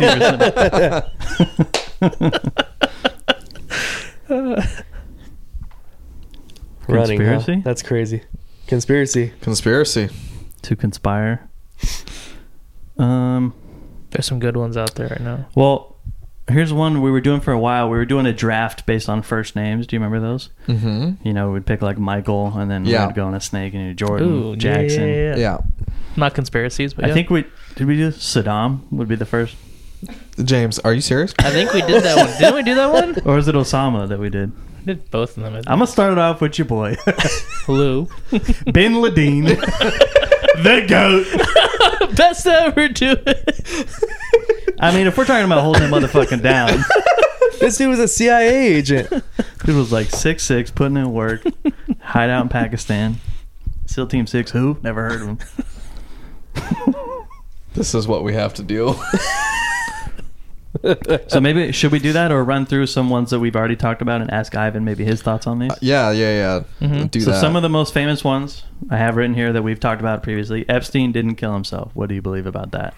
50%. Running, huh? Conspiracy? That's crazy. Conspiracy. Conspiracy. To conspire. There's some good ones out there right now. Well, Here's one we were doing for a while. We were doing a draft based on first names. Do you remember those? Mm-hmm. You know, we'd pick like Michael, and then Yeah. we'd go on a snake, and Jordan, Ooh, Jackson. Yeah. Not conspiracies, but I yeah. think we did. We do Saddam would be the first, James, are you serious? I think we did that one. Didn't we do that one? or is it Osama that we did? We did both of them. I think. I'm gonna start it off with your boy, Lou. Bin Laden, the goat. Best ever do it. I mean, if we're talking about holding a motherfucking down, This dude was a CIA agent. dude was like 6'6", putting in work, hide out in Pakistan. SEAL Team 6, who? Never heard of him. This is what we have to do. So maybe should we do that or run through some ones that we've already talked about and ask Ivan maybe his thoughts on these? Yeah. Do So that. some of the most famous ones I have written here that we've talked about previously. Epstein didn't kill himself. What do you believe about that?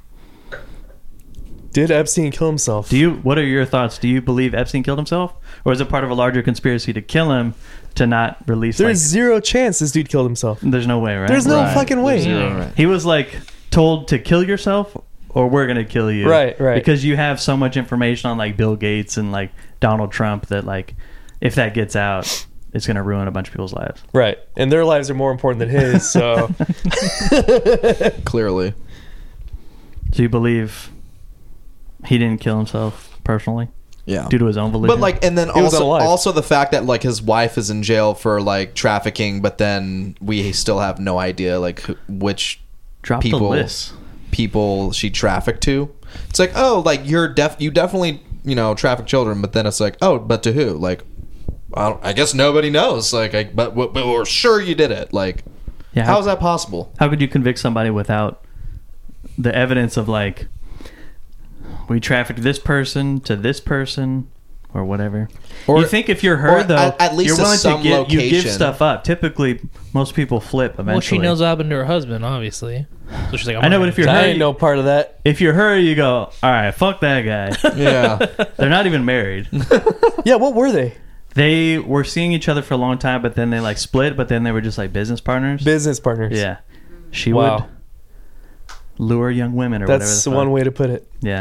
Did Epstein kill himself? What are your thoughts? Do you believe Epstein killed himself, or is it part of a larger conspiracy to kill him to not release? There's zero chance this dude killed himself. There's no way, right? There's no Right. fucking way. There's zero, right. He was like told to kill yourself, or we're gonna kill you. Right, right. Because you have so much information on like Bill Gates and like Donald Trump that like if that gets out, it's gonna ruin a bunch of people's lives. Right. And their lives are more important than his, so Clearly. Do you believe he didn't kill himself personally Yeah. due to his own volition? But like, and then was unalive. also the fact that like his wife is in jail for like trafficking, but then we still have no idea like which drop the people list. people she trafficked to. It's like, oh, like you definitely traffic children, but then it's like, oh, but to who? Like, I guess nobody knows. Like, but we're sure you did it. Like, Yeah, how is that possible? How could you convict somebody without the evidence of like we trafficked this person to this person or whatever? Or- you think if you're her or though, at least you're to willing some to give you give location. stuff up. Typically, most people flip eventually. Well, she knows what happened to her husband, obviously. So she's like, I know, but if you're I her, ain't no part of that. if you're her, you go, all right, fuck that guy. Yeah. They're not even married. Yeah, what were they? They were seeing each other for a long time, but then they like split. But then they were just like business partners. Business partners. Yeah, she Wow. would lure young women or whatever. That's the fuck. one way to put it. Yeah.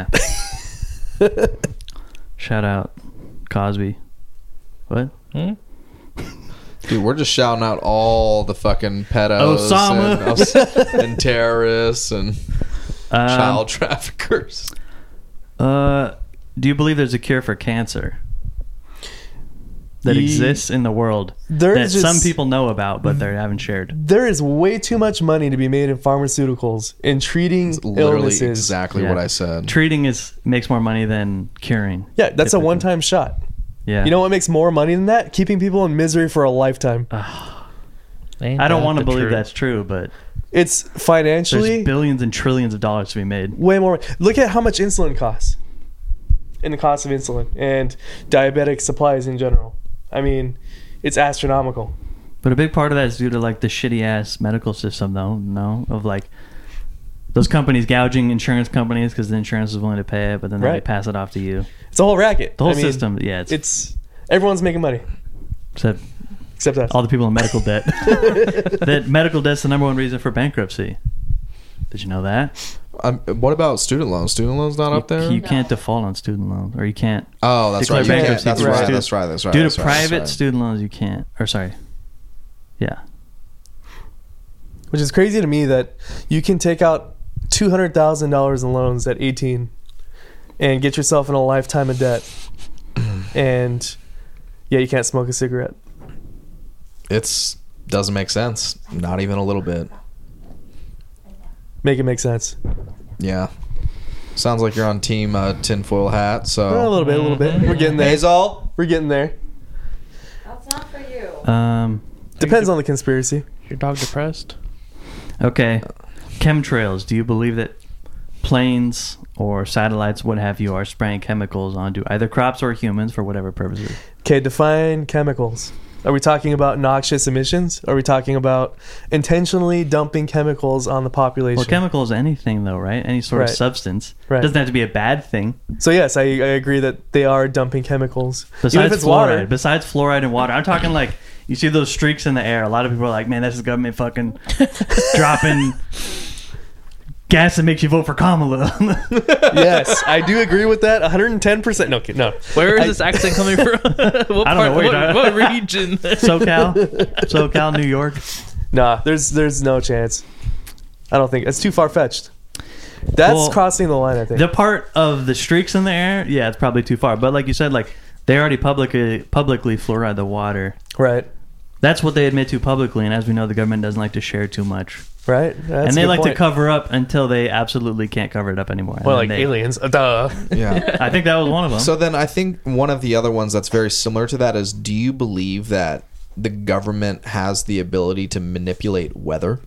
Shout out Cosby. What? Dude, we're just shouting out all the fucking pedos Osama. and terrorists and child traffickers. Do you believe there's a cure for cancer that exists in the world There that is just- some people know about, but they haven't shared? There is way too much money to be made in pharmaceuticals in treating Literally illnesses. exactly Yeah. what I said. Treating makes more money than curing. Yeah, that's a typically. one-time shot. Yeah. You know what makes more money than that? Keeping people in misery for a lifetime. I don't want to believe that's true, but It's there's financially billions and trillions of dollars to be made. way more. Look at how much insulin costs, and the cost of insulin and diabetic supplies in general. I mean, it's astronomical. But a big part of that is due to like the shitty ass medical system, though. No, of like those companies gouging insurance companies because the insurance is willing to pay it, but then they Right. pass it off to you. It's a whole racket. The whole I mean, system, yeah, It's everyone's making money except except us. all the people in medical debt. That medical debt's the number one reason for bankruptcy. Did you know that? What about student loans? Student loans not up there? You can't default on student loans, or you can't. Oh, that's declare right. You can't. bankruptcy That's for right. student- That's right. That's right. Due that's to right, that's private right. student loans, you can't. Or sorry, yeah. Which is crazy to me that you can take out $200,000 in loans at 18 and get yourself in a lifetime of debt, and yeah, you can't smoke a cigarette. It's doesn't make sense. Not even a little bit. Make it make sense. Yeah. Sounds like you're on team tinfoil hat. A So little bit. We're getting there. Hazel. We're getting there. That's not for you. Depends on the conspiracy. Your dog depressed? Okay. Chemtrails. Do you believe that planes or satellites, what have you, are spraying chemicals onto either crops or humans for whatever purposes? Okay, define chemicals. Are we talking about noxious emissions? Are we talking about intentionally dumping chemicals on the population? Well, chemical is anything, though, right? Any sort of Right. substance. Right. Doesn't have to be a bad thing. So yes, I agree that they are dumping chemicals. Even Besides if it's fluoride. water. Besides fluoride and water. I'm talking like, you see those streaks in the air. A lot of people are like, man, that's the government fucking dropping gas that makes you vote for Kamala. Yes, I do agree with that. 110%. No. Where is this accent coming from? What I don't know where you're talking what region? SoCal, New York. Nah, there's no chance. I don't think it's too far fetched. That's Well, crossing the line, I think. The part of the streaks in the air, yeah, it's probably too far. But like you said, like they already publicly fluoride the water. Right. That's what they admit to publicly, and as we know, the government doesn't like to share too much. Right. That's And a they good like to point. cover up until they absolutely can't cover it up anymore. Well, And like then aliens. Duh. Yeah. I think that was one of them. So then I think one of the other ones that's very similar to that is, do you believe that the government has the ability to manipulate weather?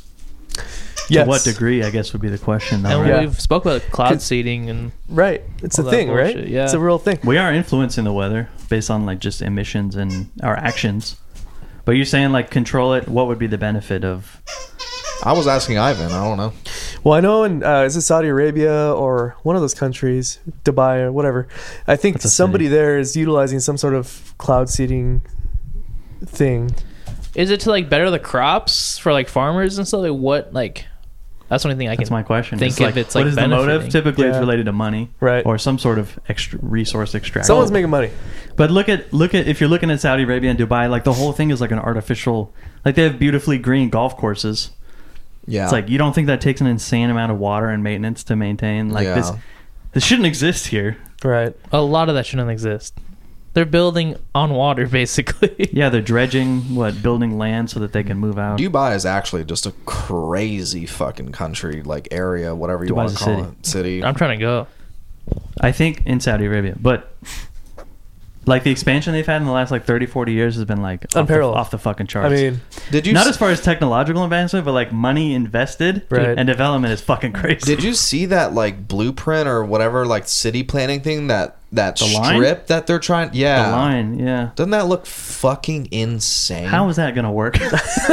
Yes. To what degree, I guess, would be the question, though. And Right? Yeah. we've spoke about cloud seeding and Right. It's a all that thing, right? bullshit, yeah. It's a real thing. We are influencing the weather based on like just emissions and our actions. But you're saying like control it. What would be the benefit of? I was asking Ivan. I don't know. Well, I know in is it Saudi Arabia or one of those countries, Dubai or whatever. I think That's a somebody city. there is utilizing some sort of cloud seeding thing. is it to like better the crops for like farmers and stuff? Like what like that's the only thing I can That's my question. think like, if it's what like is the motive? benefiting. Typically, it's Yeah. related to money, Right. or some sort of extra resource extraction. Someone's making money. But look at if you're looking at Saudi Arabia and Dubai, like the whole thing is like an artificial. Like they have beautifully green golf courses. Yeah. It's like you don't think that takes an insane amount of water and maintenance to maintain. Like Yeah. this shouldn't exist here. Right. A lot of that shouldn't exist. They're building on water basically. Yeah, they're dredging, building land so that they can move out. Dubai is actually just a crazy fucking country, like area, whatever you want Dubai's to a call city. it. City. I'm trying to go. I think in Saudi Arabia, but like the expansion they've had in the last like 30, 40 years has been like Unparalleled. off the fucking charts. I mean, Did you not s- as far as technological advancement, but like money invested Right. and development is fucking crazy. Did you see that like blueprint or whatever, like city planning thing, that The line? strip that they're trying? Yeah. The line, yeah. Doesn't that look fucking insane? How is that gonna work?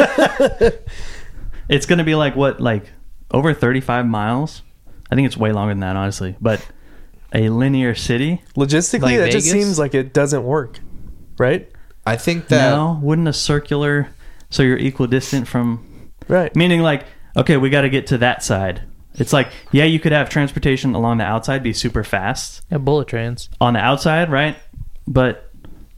It's gonna be like what, like over 35 miles? I think it's way longer than that, honestly. But a linear city? logistically, Like that just Vegas? seems like it doesn't work. Right? I think that No, wouldn't a circular, so you're equidistant from, Right. meaning like, okay, we got to get to that side. It's like, yeah, you could have transportation along the outside be super fast Yeah, bullet trains. on the outside, right? But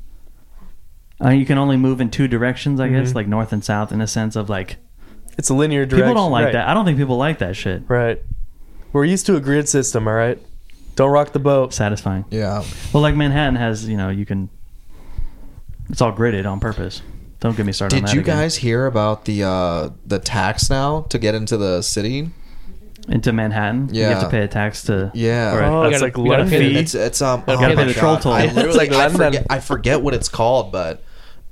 you can only move in two directions, I guess, like north and south, in a sense of like, It's a linear direction. people don't like right. that. I don't think people like that shit. Right. We're used to a grid system, all right? Don't rock the boat. Satisfying. yeah. Well, like Manhattan has, you can. It's all gridded on purpose. Don't get me started on Did that you again. guys hear about the tax now to get into the city? Into Manhattan? You have Yeah. to pay a tax to. Yeah. Or Oh, a- it's gotta- like you gotta London. pay the- It's oh gotta my pay the troll God. toll. I It's literally like London. I forget what it's called, but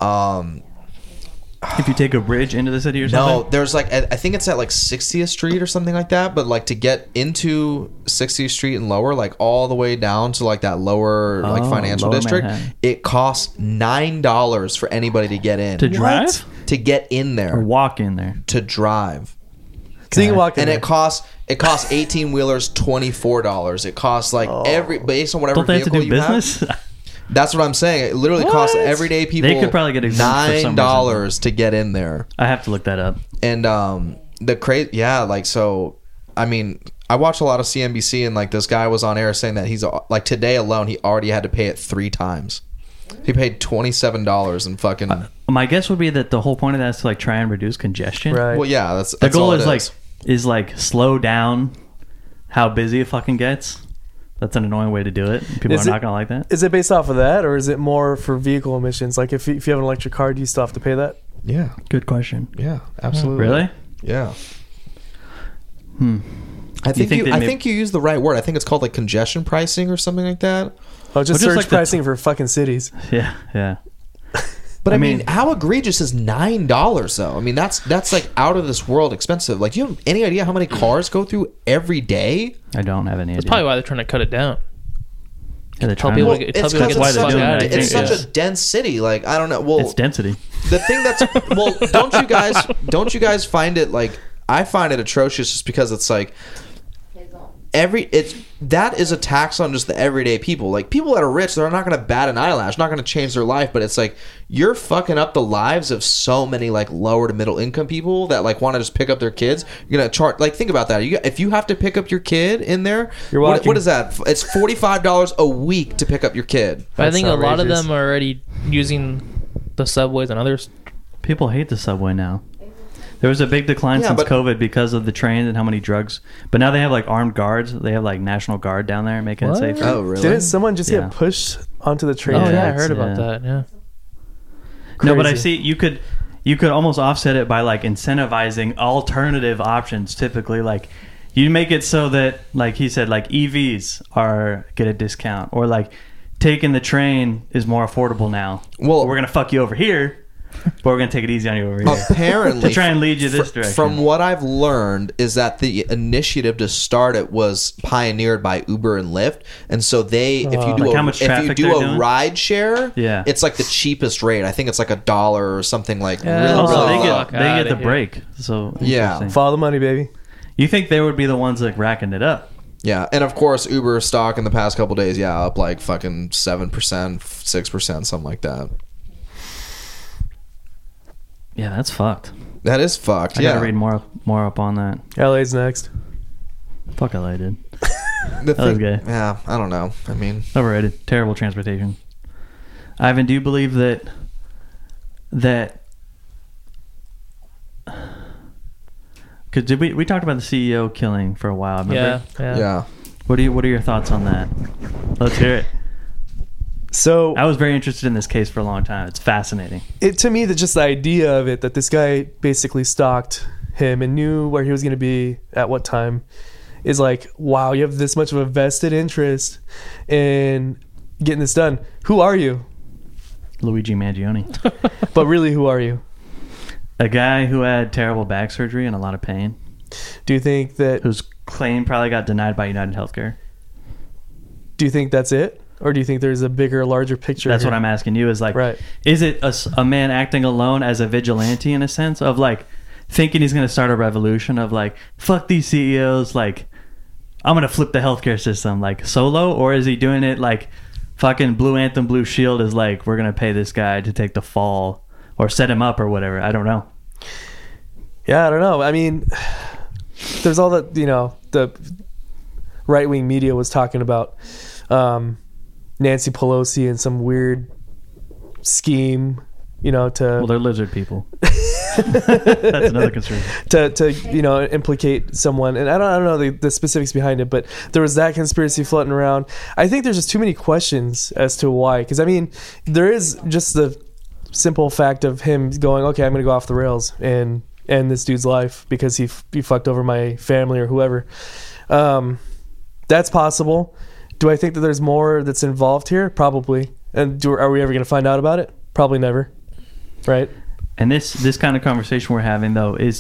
if you take a bridge into the city or something? no, there's like I think it's at like 60th Street or something like that. But like to get into 60th Street and lower, like all the way down to like that lower like Oh, financial lower district, Manhattan. it costs $9 for anybody to get in. To drive? To get in Or there walk in there? to drive. So you can walk in And there. it costs 18 wheelers $24. It costs like every based on whatever Don't they have to vehicle do you business? have. That's what I'm saying. It literally costs everyday people. They could probably get exempt for some $9 to get in there. I have to look that up. And the crazy, yeah, like so. I mean, I watch a lot of CNBC, and like this guy was on air saying that he's like today alone, he already had to pay it 3 times. He paid $27 and fucking. My guess would be that the whole point of that is to like try and reduce congestion. Right. Well, yeah, that's The goal all is it like slow down how busy it fucking gets. That's an annoying way to do it. People Is are it- not gonna like that. Is it based off of that, or is it more for vehicle emissions? Like if you have an electric car, do you still have to pay that? Yeah, Good question. yeah, absolutely. Really? Yeah. Hmm. I think think you. they I may- think you use the right word. I think it's called like congestion pricing or something like that. Oh, just just surge like the- pricing for fucking cities. Yeah, yeah. But I I mean, mean- how egregious is $9 though? I mean, that's like out of this world expensive. Like, do you have any idea how many cars go through every day? I don't have any idea. That's probably why they're trying to cut it down. Yeah, they're tell trying people to- to- it's tell people to because get why it's, they're such, doing a, that, I it's think, such yeah. a dense city. Like, I don't know. Well, It's density. the thing that's well, don't you guys find it like I find it atrocious just because it's like that is a tax on just the everyday people. Like, people that are rich, they're not going to bat an eyelash, not going to change their life, but it's like you're fucking up the lives of so many like lower to middle income people that like want to just pick up their kids. You're going to charge, like, think about that. If you have to pick up your kid in there, what is that? It's $45 a week to pick up your kid. But I think outrageous. a lot of them are already using the subways and others. People hate the subway now. There was a big decline since COVID because of the trains and how many drugs. But now they have like armed guards. They have like National Guard down there making it safer. Oh, really? Didn't someone just Yeah. get pushed onto the train? Oh yeah, I tracks? heard about that. Yeah. No, but I Crazy. see you could almost offset it by like incentivizing alternative options. Typically, like you make it so that, like he said, like EVs get a discount, or like taking the train is more affordable now. Well, we're gonna fuck you over here, but we're gonna take it easy on you over here. apparently, to try and lead you this direction. From what I've learned is that the initiative to start it was pioneered by Uber and Lyft, and so if you do Like how much traffic if you they're do a doing? ride share, Yeah. it's like the cheapest rate. I think it's like $1 or something like Yeah. really, Also, really they low. get Fuck they outta get the here. break. So Yeah. interesting. Follow the money, baby. You think they would be the ones like racking it up? Yeah, and of course Uber stock in the past couple days, up like fucking 7%, 6%, something like that. Yeah, that's fucked. That is fucked. I yeah, gotta read more up on that. LA's next. Oh, Fuck LA, dude. The That was thing- gay. Yeah, I don't know. I mean, Overrated. Terrible transportation. Ivan, do you believe that because we talked about the CEO killing for a while, remember? yeah. What are your thoughts on that? Let's hear it. So I was very interested in this case for a long time. It's fascinating. to me, just the idea of it, that this guy basically stalked him and knew where he was going to be at what time, is like, wow, you have this much of a vested interest in getting this done. Who are you? Luigi Mangione. But really, who are you? A guy who had terrible back surgery and a lot of pain, Do you think that? whose claim probably got denied by United Healthcare. Do you think that's it, or do you think there's a bigger, larger picture? That's here? what I'm asking you, is like, Right. is it a man acting alone as a vigilante in a sense of like thinking he's going to start a revolution of like, fuck these CEOs, like I'm going to flip the healthcare system, like solo? Or is he doing it like fucking Blue Anthem Blue Shield is like, we're going to pay this guy to take the fall or set him up or whatever? I don't know. Yeah, I don't know. I mean, there's all that, the right-wing media was talking about Nancy Pelosi and some weird scheme, Well, to they're lizard people. That's another conspiracy. to implicate someone. And I don't know the specifics behind it, but there was that conspiracy floating around. I think there's just too many questions as to why. Because, I mean, there is just the simple fact of him going, okay, I'm going to go off the rails and end this dude's life because he fucked over my family or whoever. That's possible. Do I think that there's more that's involved here? Probably. And are we ever going to find out about it? Probably never. Right? And this kind of conversation we're having though is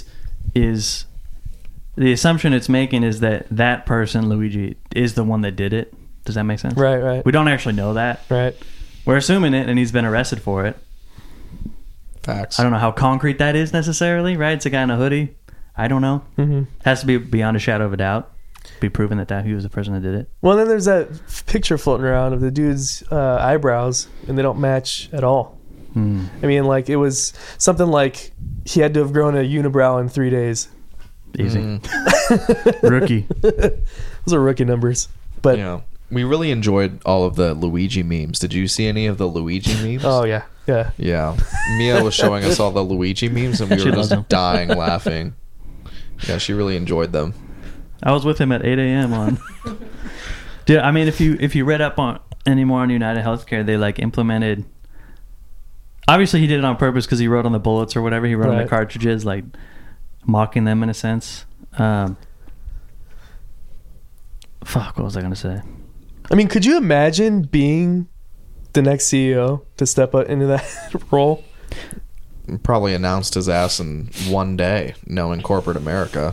the assumption it's making is that person, Luigi, is the one that did it. Does that make sense? Right. We don't actually know that. Right. We're assuming it, and he's been arrested for it. Facts. I don't know how concrete that is necessarily, right? It's a guy in a hoodie. I don't know. Mm-hmm. Has to be beyond a shadow of a doubt. Be proven that he was the person that did it. Well, then there's that picture floating around of the dude's eyebrows, and they don't match at all. I mean, like, it was something like he had to have grown a unibrow in 3 days. Easy. Rookie. Those are rookie numbers. But, Yeah. We really enjoyed all of the Luigi memes. Did you see any of the Luigi memes? oh, yeah. Yeah. Yeah. Mia was showing us all the Luigi memes, and we She were loved them. just dying laughing. Yeah, she really enjoyed them. I was with him at 8 a.m. on. Dude, I mean, if you read up on any more on United Healthcare, they like implemented. Obviously, he did it on purpose because he wrote on the bullets or whatever. He wrote on the Right. cartridges, like mocking them in a sense. Fuck, what was I gonna say? I mean, could you imagine being the next CEO to step up into that role? Probably announced his ass in one day, knowing corporate America.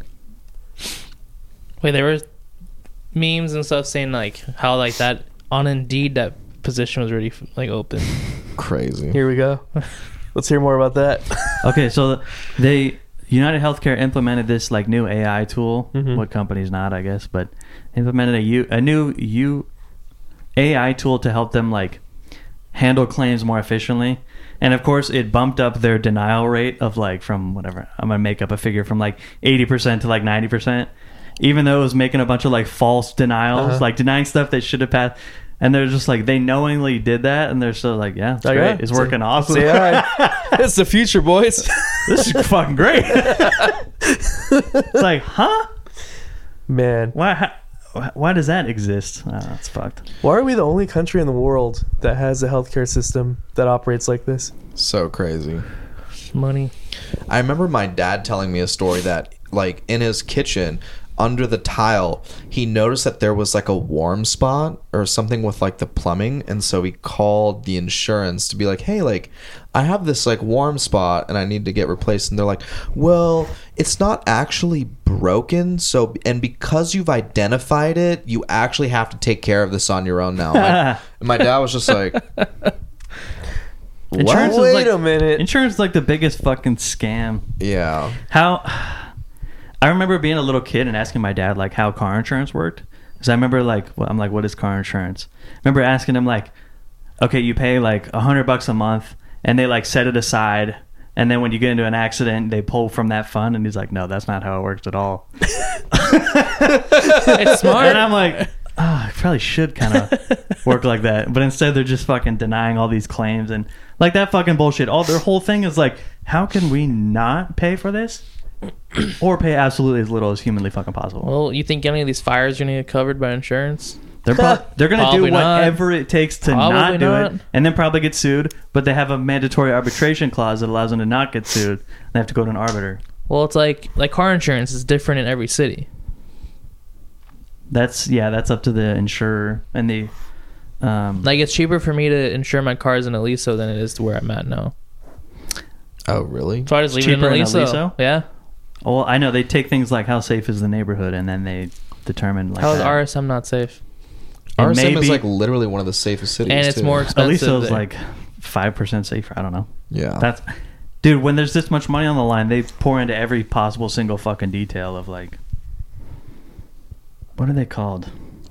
Wait, there were memes and stuff saying like how like that on Indeed that position was already like open. Crazy. Here we go. Let's hear more about that. Okay, so they United Healthcare implemented this like new AI tool. Mhm. What company's not, I guess, but implemented a new AI tool to help them like handle claims more efficiently. And of course, it bumped up their denial rate of like from whatever, I'm gonna make up a figure, from like 80% to like 90%, even though it was making a bunch of like false denials, like denying stuff that should have passed. And they're just like, they knowingly did that, and they're still like, yeah, it's great. It's working awesome. Yeah, it's the future, boys. This is fucking great. It's like, huh? Man, Why does that exist? That's fucked. why are we the only country in the world that has a healthcare system that operates like this? So crazy. Money. I remember my dad telling me a story that, like, in his kitchen, under the tile, he noticed that there was like a warm spot or something with like the plumbing, and so he called the insurance to be like, hey, like, I have this like warm spot and I need to get replaced. And they're like, well, it's not actually broken, so, and because you've identified it, you actually have to take care of this on your own now. And my dad was just like, Insurance what? is Wait a minute. Insurance is like the biggest fucking scam. Yeah. I remember being a little kid and asking my dad like how car insurance worked, because I remember like, I'm like, what is car insurance? I remember asking him like, okay, you pay like $100 a month and they like set it aside, and then when you get into an accident they pull from that fund. And he's like, no, that's not how it works at all. It's smart. And I'm like, I probably should kind of work like that, but instead they're just fucking denying all these claims and like that fucking bullshit. All their whole thing is like, how can we not pay for this? Or pay absolutely as little as humanly fucking possible. Well, you think any of these fires are going to get covered by insurance? They're going to do Probably not. whatever it takes to Probably not do not. it, and then probably get sued. But they have a mandatory arbitration clause that allows them to not get sued. They have to go to an arbiter. Well, it's like car insurance is different in every city. That's up to the insurer and the. Like, it's cheaper for me to insure my cars in Aliso than it is to where I'm at now. Oh, really? So I just leave it in Cheaper in Aliso. Aliso? Yeah. Well, I know they take things like how safe is the neighborhood, and then they determine like How is that. RSM not safe? It RSM may is be- like literally one of the safest cities. And it's too. more expensive. Aliso's there. like 5% safer. I don't know. Yeah. That's, dude. When there's this much money on the line, they pour into every possible single fucking detail of like, what are they called?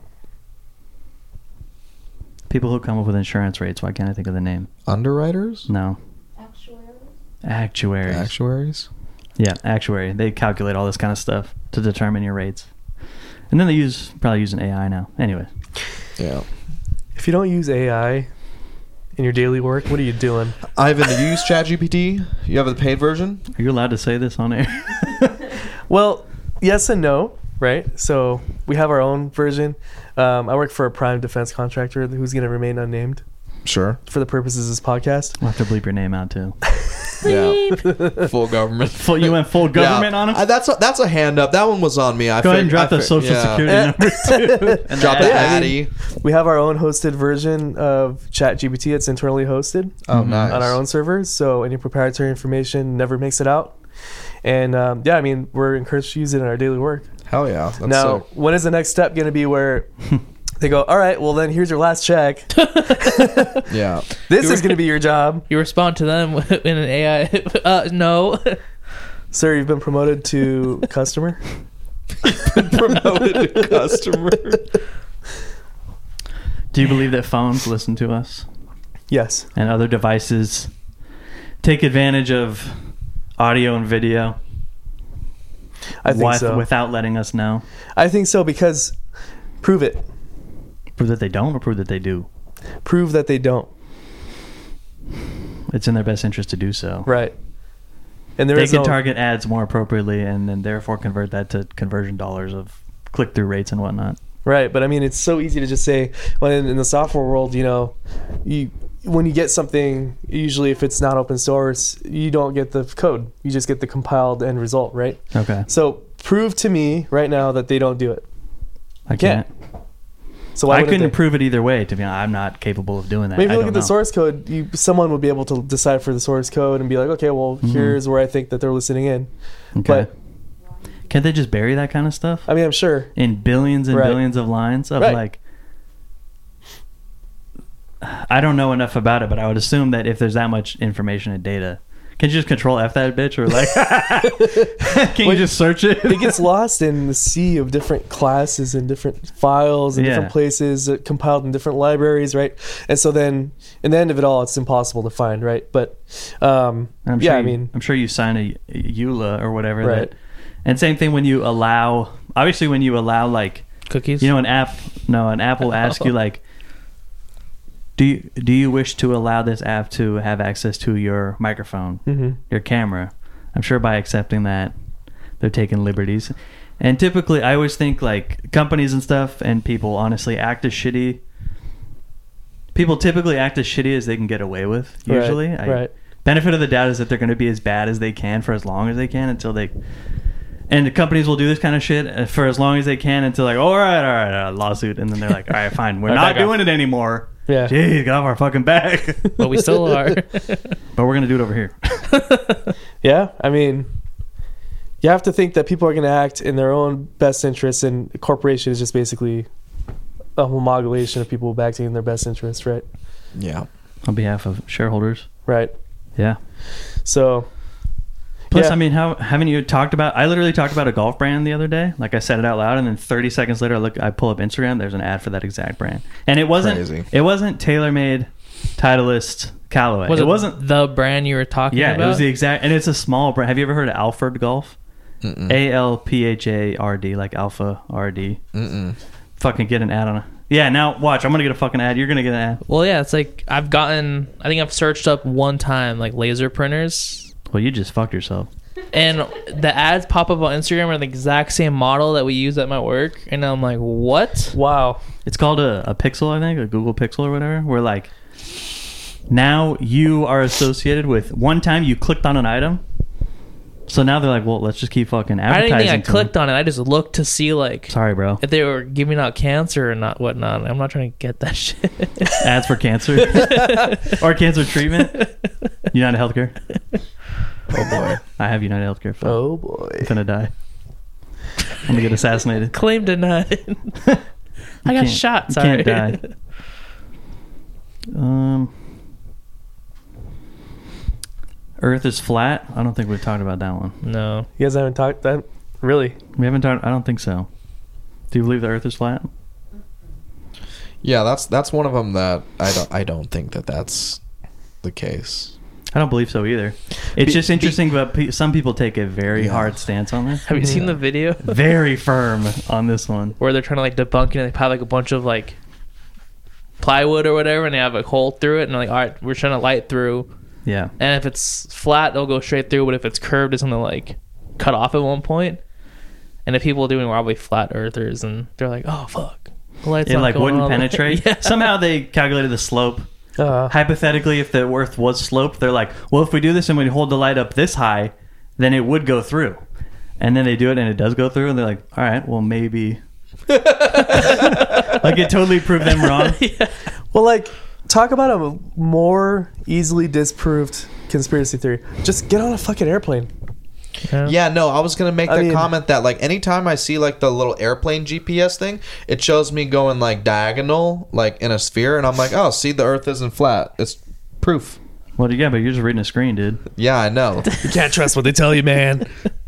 People who come up with insurance rates. Why can't I think of the name? Underwriters? No, actuaries. Actuaries? Yeah, actuary. They calculate all this kind of stuff to determine your rates, and then they probably use an AI now. Anyway, Yeah. If you don't use AI in your daily work, what are you doing? Ivan, do you use ChatGPT? You have the paid version? are you allowed to say this on air? Well, yes and no, right? So we have our own version. I work for a prime defense contractor who's going to remain unnamed Sure. for the purposes of this podcast. We'll have to bleep your name out too. Yeah. Full government. You went full government Yeah. on him. That's a hand up. That one was on me. Go ahead and drop the social security number too. And Drop the the ad. Addy. We have our own hosted version of ChatGPT. It's internally hosted Oh, nice. on our own servers, so any proprietary information never makes it out. And yeah, I mean, we're encouraged to use it in our daily work. Hell yeah. That's Now, sick. when is the next step going to be where they go, all right, well, then here's your last check. Yeah. This is going to be your job. You respond to them in an AI. No. Sir, you've been promoted to customer. Promoted to customer. Do you believe that phones listen to us Yes. and other devices take advantage of audio and video I think so. without letting us know? I think so because prove it. Prove that they don't, or prove that they do? Prove that they don't. It's in their best interest to do so. Right. And there They is can no, target ads more appropriately and then therefore convert that to conversion dollars of click-through rates and whatnot. right, but I mean, it's so easy to just say, well, in the software world, you know, when you get something, usually if it's not open source, you don't get the code. You just get the compiled end result, right? Okay. So prove to me right now that they don't do it. I can't. So why I wouldn't couldn't they? prove it either way. To be honest, I'm not capable of doing that. Maybe I look don't at the know. source code. Someone would be able to decipher the source code and be like, okay, well, here's where I think that they're listening in. Okay. But Can't they just bury that kind of stuff I mean, I'm sure. in billions and Right. billions of lines of Right. like? I don't know enough about it, but I would assume that if there's that much information and data, Can you just control F that bitch, or like, can you just search it? It gets lost in the sea of different classes and different files and different places compiled in different libraries, right? And so then, in the end of it all, it's impossible to find, right? But I'm sure you sign a EULA or whatever, Right. that, and same thing when you allow. Obviously, when you allow like Cookies. an app will ask you like, do you wish to allow this app to have access to your microphone, your camera? I'm sure by accepting that, they're taking liberties. And typically, I always think like companies and stuff and people honestly act as shitty. People typically act as shitty as they can get away with. Usually, Right. Benefit of the doubt is that they're going to be as bad as they can for as long as they can until they. And the companies will do this kind of shit for as long as they can until like, all right, lawsuit, and then they're like, all right, fine, we're not doing it anymore. Yeah. Jeez, get off our fucking back. But we still are. But we're gonna do it over here. Yeah, I mean, you have to think that people are going to act in their own best interests, and a corporation is just basically a homologation of people acting in their best interests, right? Yeah. On behalf of shareholders. Right. Yeah. So, Plus, yeah. I mean, haven't you talked about? I literally talked about a golf brand the other day. Like I said it out loud, and then 30 seconds later, I pull up Instagram. There's an ad for that exact brand, and it wasn't. Crazy. It wasn't TaylorMade, Titleist, Callaway. Was it wasn't. the brand you were talking Yeah, about? it was the exact, and it's a small brand. Have you ever heard of Alphard Golf? ALPHARD, like Alpha RD. Fucking get an ad on it. Yeah, now watch. I'm gonna get a fucking ad. You're gonna get an ad. Well, yeah, it's like I think I've searched up one time like laser printers, Well, you just fucked yourself. and the ads pop up on Instagram are the exact same model that we use at my work, and I'm like, what? wow. It's called a Pixel, I think, a Google Pixel or whatever. Where like now you are associated with one time you clicked on an item. So now they're like, well, let's just keep fucking I advertising. didn't think I clicked on it. I just looked to see like Sorry, bro. if they were giving out cancer or not, whatnot. I'm not trying to get that shit. Ads for cancer or cancer treatment. United Healthcare. Oh boy. I have United Healthcare. Fuck. Oh boy. I'm gonna die. I'm gonna get assassinated. Claim denied. I got can't- shot. you Sorry. can't die. Earth is flat. I don't think we've talked about that one. No. You guys haven't talked that? Really? We haven't talked. I don't think so. Do you believe the Earth is flat? Yeah, that's one of them that I don't think that's the case. I don't believe so either. It's just interesting, but some people take a very hard stance on this. Have you seen the video Very firm on this one. where they're trying to like debunk it and they have like a bunch of like plywood or whatever and they have a hole through it and they're like, all right, we're trying to light through. Yeah. And if it's flat, they'll go straight through. But if it's curved, it's gonna like cut off at one point. And the people doing probably flat earthers, and they're like, "Oh fuck, the light's It not like going wouldn't all the way." penetrate. Yeah. Somehow they calculated the slope. Hypothetically, if the Earth was sloped, they're like, well, if we do this and we hold the light up this high, then it would go through. And then they do it and it does go through, and they're like, all right, well, maybe. Like it totally proved them wrong. Yeah. Well, like, talk about a more easily disproved conspiracy theory. Just get on a fucking airplane. Yeah, no, I was gonna make I the mean- comment that like anytime I see like the little airplane GPS thing, it shows me going like diagonal, like in a sphere, and I'm like, oh, see, the Earth isn't flat. It's proof. Well, yeah, but you're just reading a screen, dude. Yeah, I know. You can't trust what they tell you, man.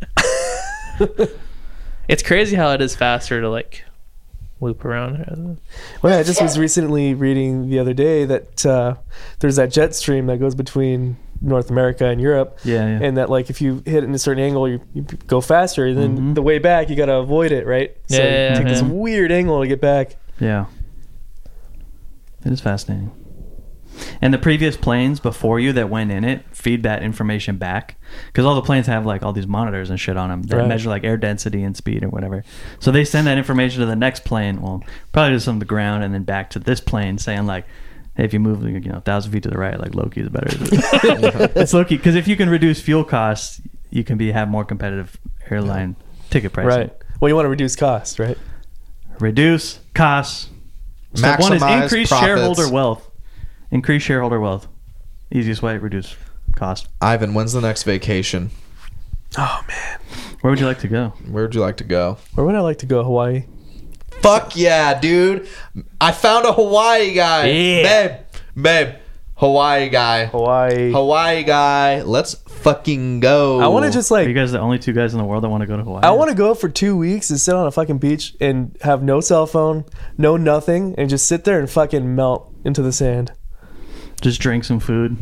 It's crazy how it is faster to like loop around. Well, yeah, I just was recently reading the other day that there's that jet stream that goes between North America and Europe. Yeah, yeah. And that, like, if you hit it in a certain angle, you go faster. And then the way back, you got to avoid it, right? So Yeah, you take this yeah. weird angle to get back. Yeah. It is fascinating. And the previous planes before you that went in it feed that information back, because all the planes have like all these monitors and shit on them that Right. measure like air density and speed or whatever. So they send that information to the next plane, well, probably just on the ground, and then back to this plane saying like, hey, if you move 1,000 feet to the right, like Loki is better. It's Loki, because if you can reduce fuel costs, you can have more competitive airline ticket pricing. Right. Well, you want to reduce cost, right? Reduce costs. Step one is Maximize increase profits. shareholder wealth. Increase shareholder wealth. Easiest way, reduce cost. Ivan, when's the next vacation? Oh, man. Where would you like to go? Where would you like to go? Where would I like to go? Hawaii? Fuck yeah, dude. I found a Hawaii guy. Yeah. Babe, Hawaii guy. Hawaii guy. Let's fucking go. I want to just Are like you guys the only two guys in the world that want to go to Hawaii? I want to go for 2 weeks and sit on a fucking beach and have no cell phone, no nothing, and just sit there and fucking melt into the sand. just drink some food.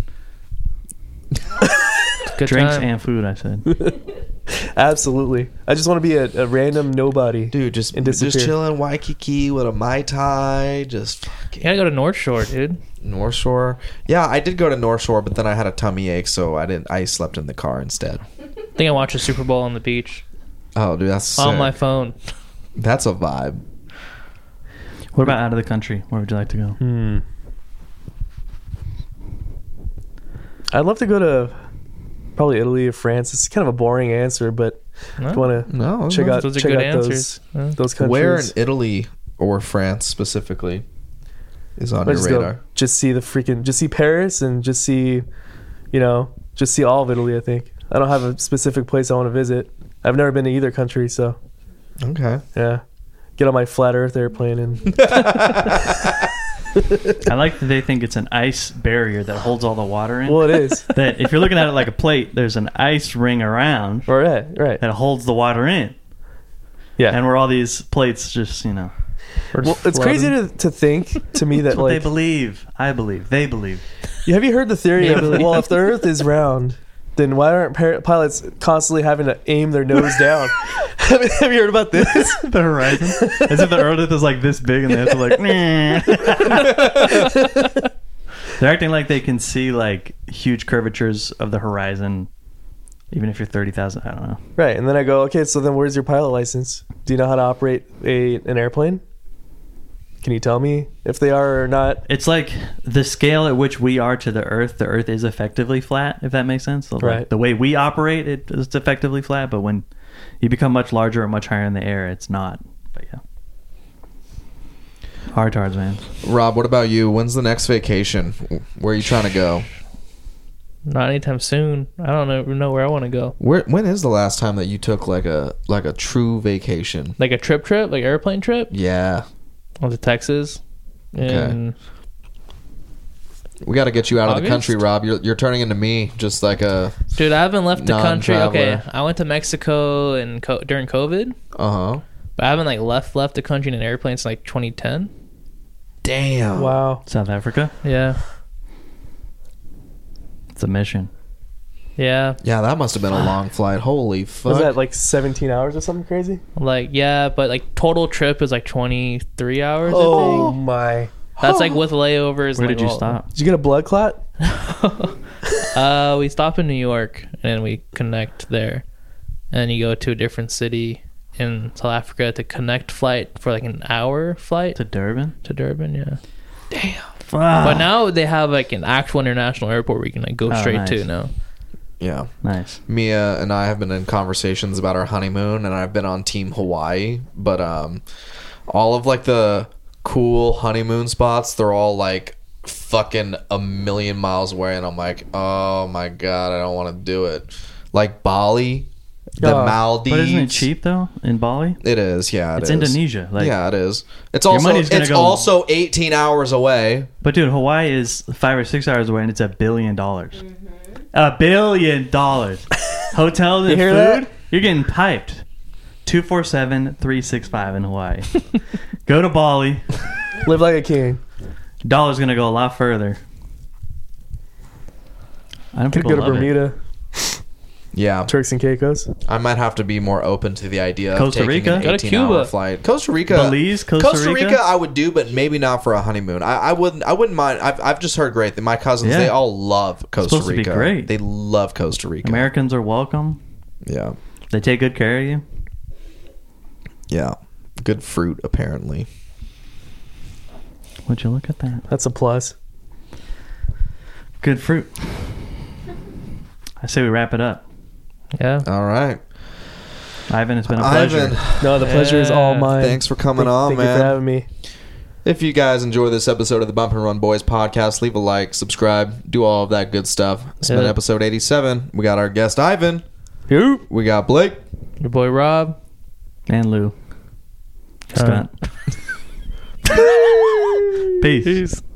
Good Drinks time. and food, I said. Absolutely. I just want to be a random nobody. Dude, just and disappear. chilling Waikiki with a Mai Tai. Just You fucking gotta go to North Shore, dude. North Shore. Yeah, I did go to North Shore, but then I had a tummy ache, so I slept in the car instead. I think I watched the Super Bowl on the beach Oh, dude, that's on sick. my phone. That's a vibe. What about out of the country? Where would you like to go? I'd love to go to probably Italy or France. It's kind of a boring answer, but No? I want to No, check out, Those are check good out answers. Huh? those countries. where in Italy or France specifically is on I your just radar? go, just see Paris and just see all of Italy. I think I don't have a specific place I want to visit. I've never been to either country, so Okay. yeah. Get on my flat Earth airplane and I like that they think it's an ice barrier that holds all the water in. well, it is That if you're looking at it like a plate, there's an ice ring around right. that holds the water in. Yeah. And where all these plates just, Well, it's crazy to think to me that That's what they like believe. I believe. They believe. have you heard the theory They of believe. well, if the Earth is round, then why aren't pilots constantly having to aim their nose down? have you heard about this? The horizon. As if the Earth is like this big and they have to like. Meh. They're acting like they can see like huge curvatures of the horizon, even if you're 30,000. I don't know. Right, and then I go, okay, so then where's your pilot license? Do you know how to operate an airplane? Can you tell me if they are or not? It's like the scale at which we are to the Earth. The Earth is effectively flat, if that makes sense. So like, Right. the way we operate, it's effectively flat. But when you become much larger or much higher in the air, it's not. But yeah. Hard tards, man. Rob, what about you? When's the next vacation? Where are you trying to go? Not anytime soon. I don't know where I want to go. When is the last time that you took like a true vacation? Like a trip, like airplane trip. Yeah. I went to Texas. And We got to get you out of the August? country, Rob. You're turning into me, just like a dude, I haven't left the country. Okay, Non-traveler. I went to Mexico and during COVID, uh-huh. but I haven't like left the country in an airplane since like 2010. Damn. Wow. South Africa. Yeah, It's a mission. yeah, Yeah, that must have been a long flight. Holy fuck. Was that like 17 hours or something crazy? like yeah, but like total trip is like 23 hours. Oh I think. my. That's like with layovers. Where like, did you all- stop? Did you get a blood clot? We stop in New York and then we connect there, and then you go to a different city in South Africa to connect flight for like an hour flight To Durban. to Durban. Yeah, Fuck. but now they have like an actual international airport where you can like go Oh, straight nice. to now. Yeah. Nice. Mia and I have been in conversations about our honeymoon, and I've been on Team Hawaii, but all of like the cool honeymoon spots, they're all like fucking a million miles away, and I'm like, oh my god, I don't want to do it. Like Bali, the Maldives. But isn't it cheap though in Bali? It is, yeah. It's is. Indonesia. Like, Yeah, it is. It's Your also money's gonna it's go- also 18 hours away. But dude, Hawaii is 5 or 6 hours away, and it's $1 billion. $1 billion. Hotels and You hear food. that? You're getting piped. 247-365 in Hawaii. Go to Bali. Live like a king. Dollar's gonna go a lot further. I don't Could people go to love it. Bermuda, Yeah, Turks and Caicos. I might have to be more open to the idea Costa of taking Rica? an Go to 18-hour Cuba. flight. Costa Rica, Belize, Costa Rica? I would do, but maybe not for a honeymoon. I wouldn't mind. I've just heard great that my cousins, Yeah. they all love Costa supposed to be Rica. great. They love Costa Rica. Americans are welcome. Yeah, They take good care of you. yeah. Good fruit, apparently. Would you look at that? That's a plus. Good fruit. I say we wrap it up. Yeah, All right, Ivan, it's been a pleasure. Ivan, No, the pleasure is all Yeah. mine. thanks for coming Thank on, you man. for having me. If you guys enjoy this episode of the Bump and Run Boys podcast, leave a like, subscribe, do all of that good stuff. It's been Yeah. episode 87. We got our guest Ivan. You. We got Blake. your boy Rob. And Lou. Scott. Peace. Peace.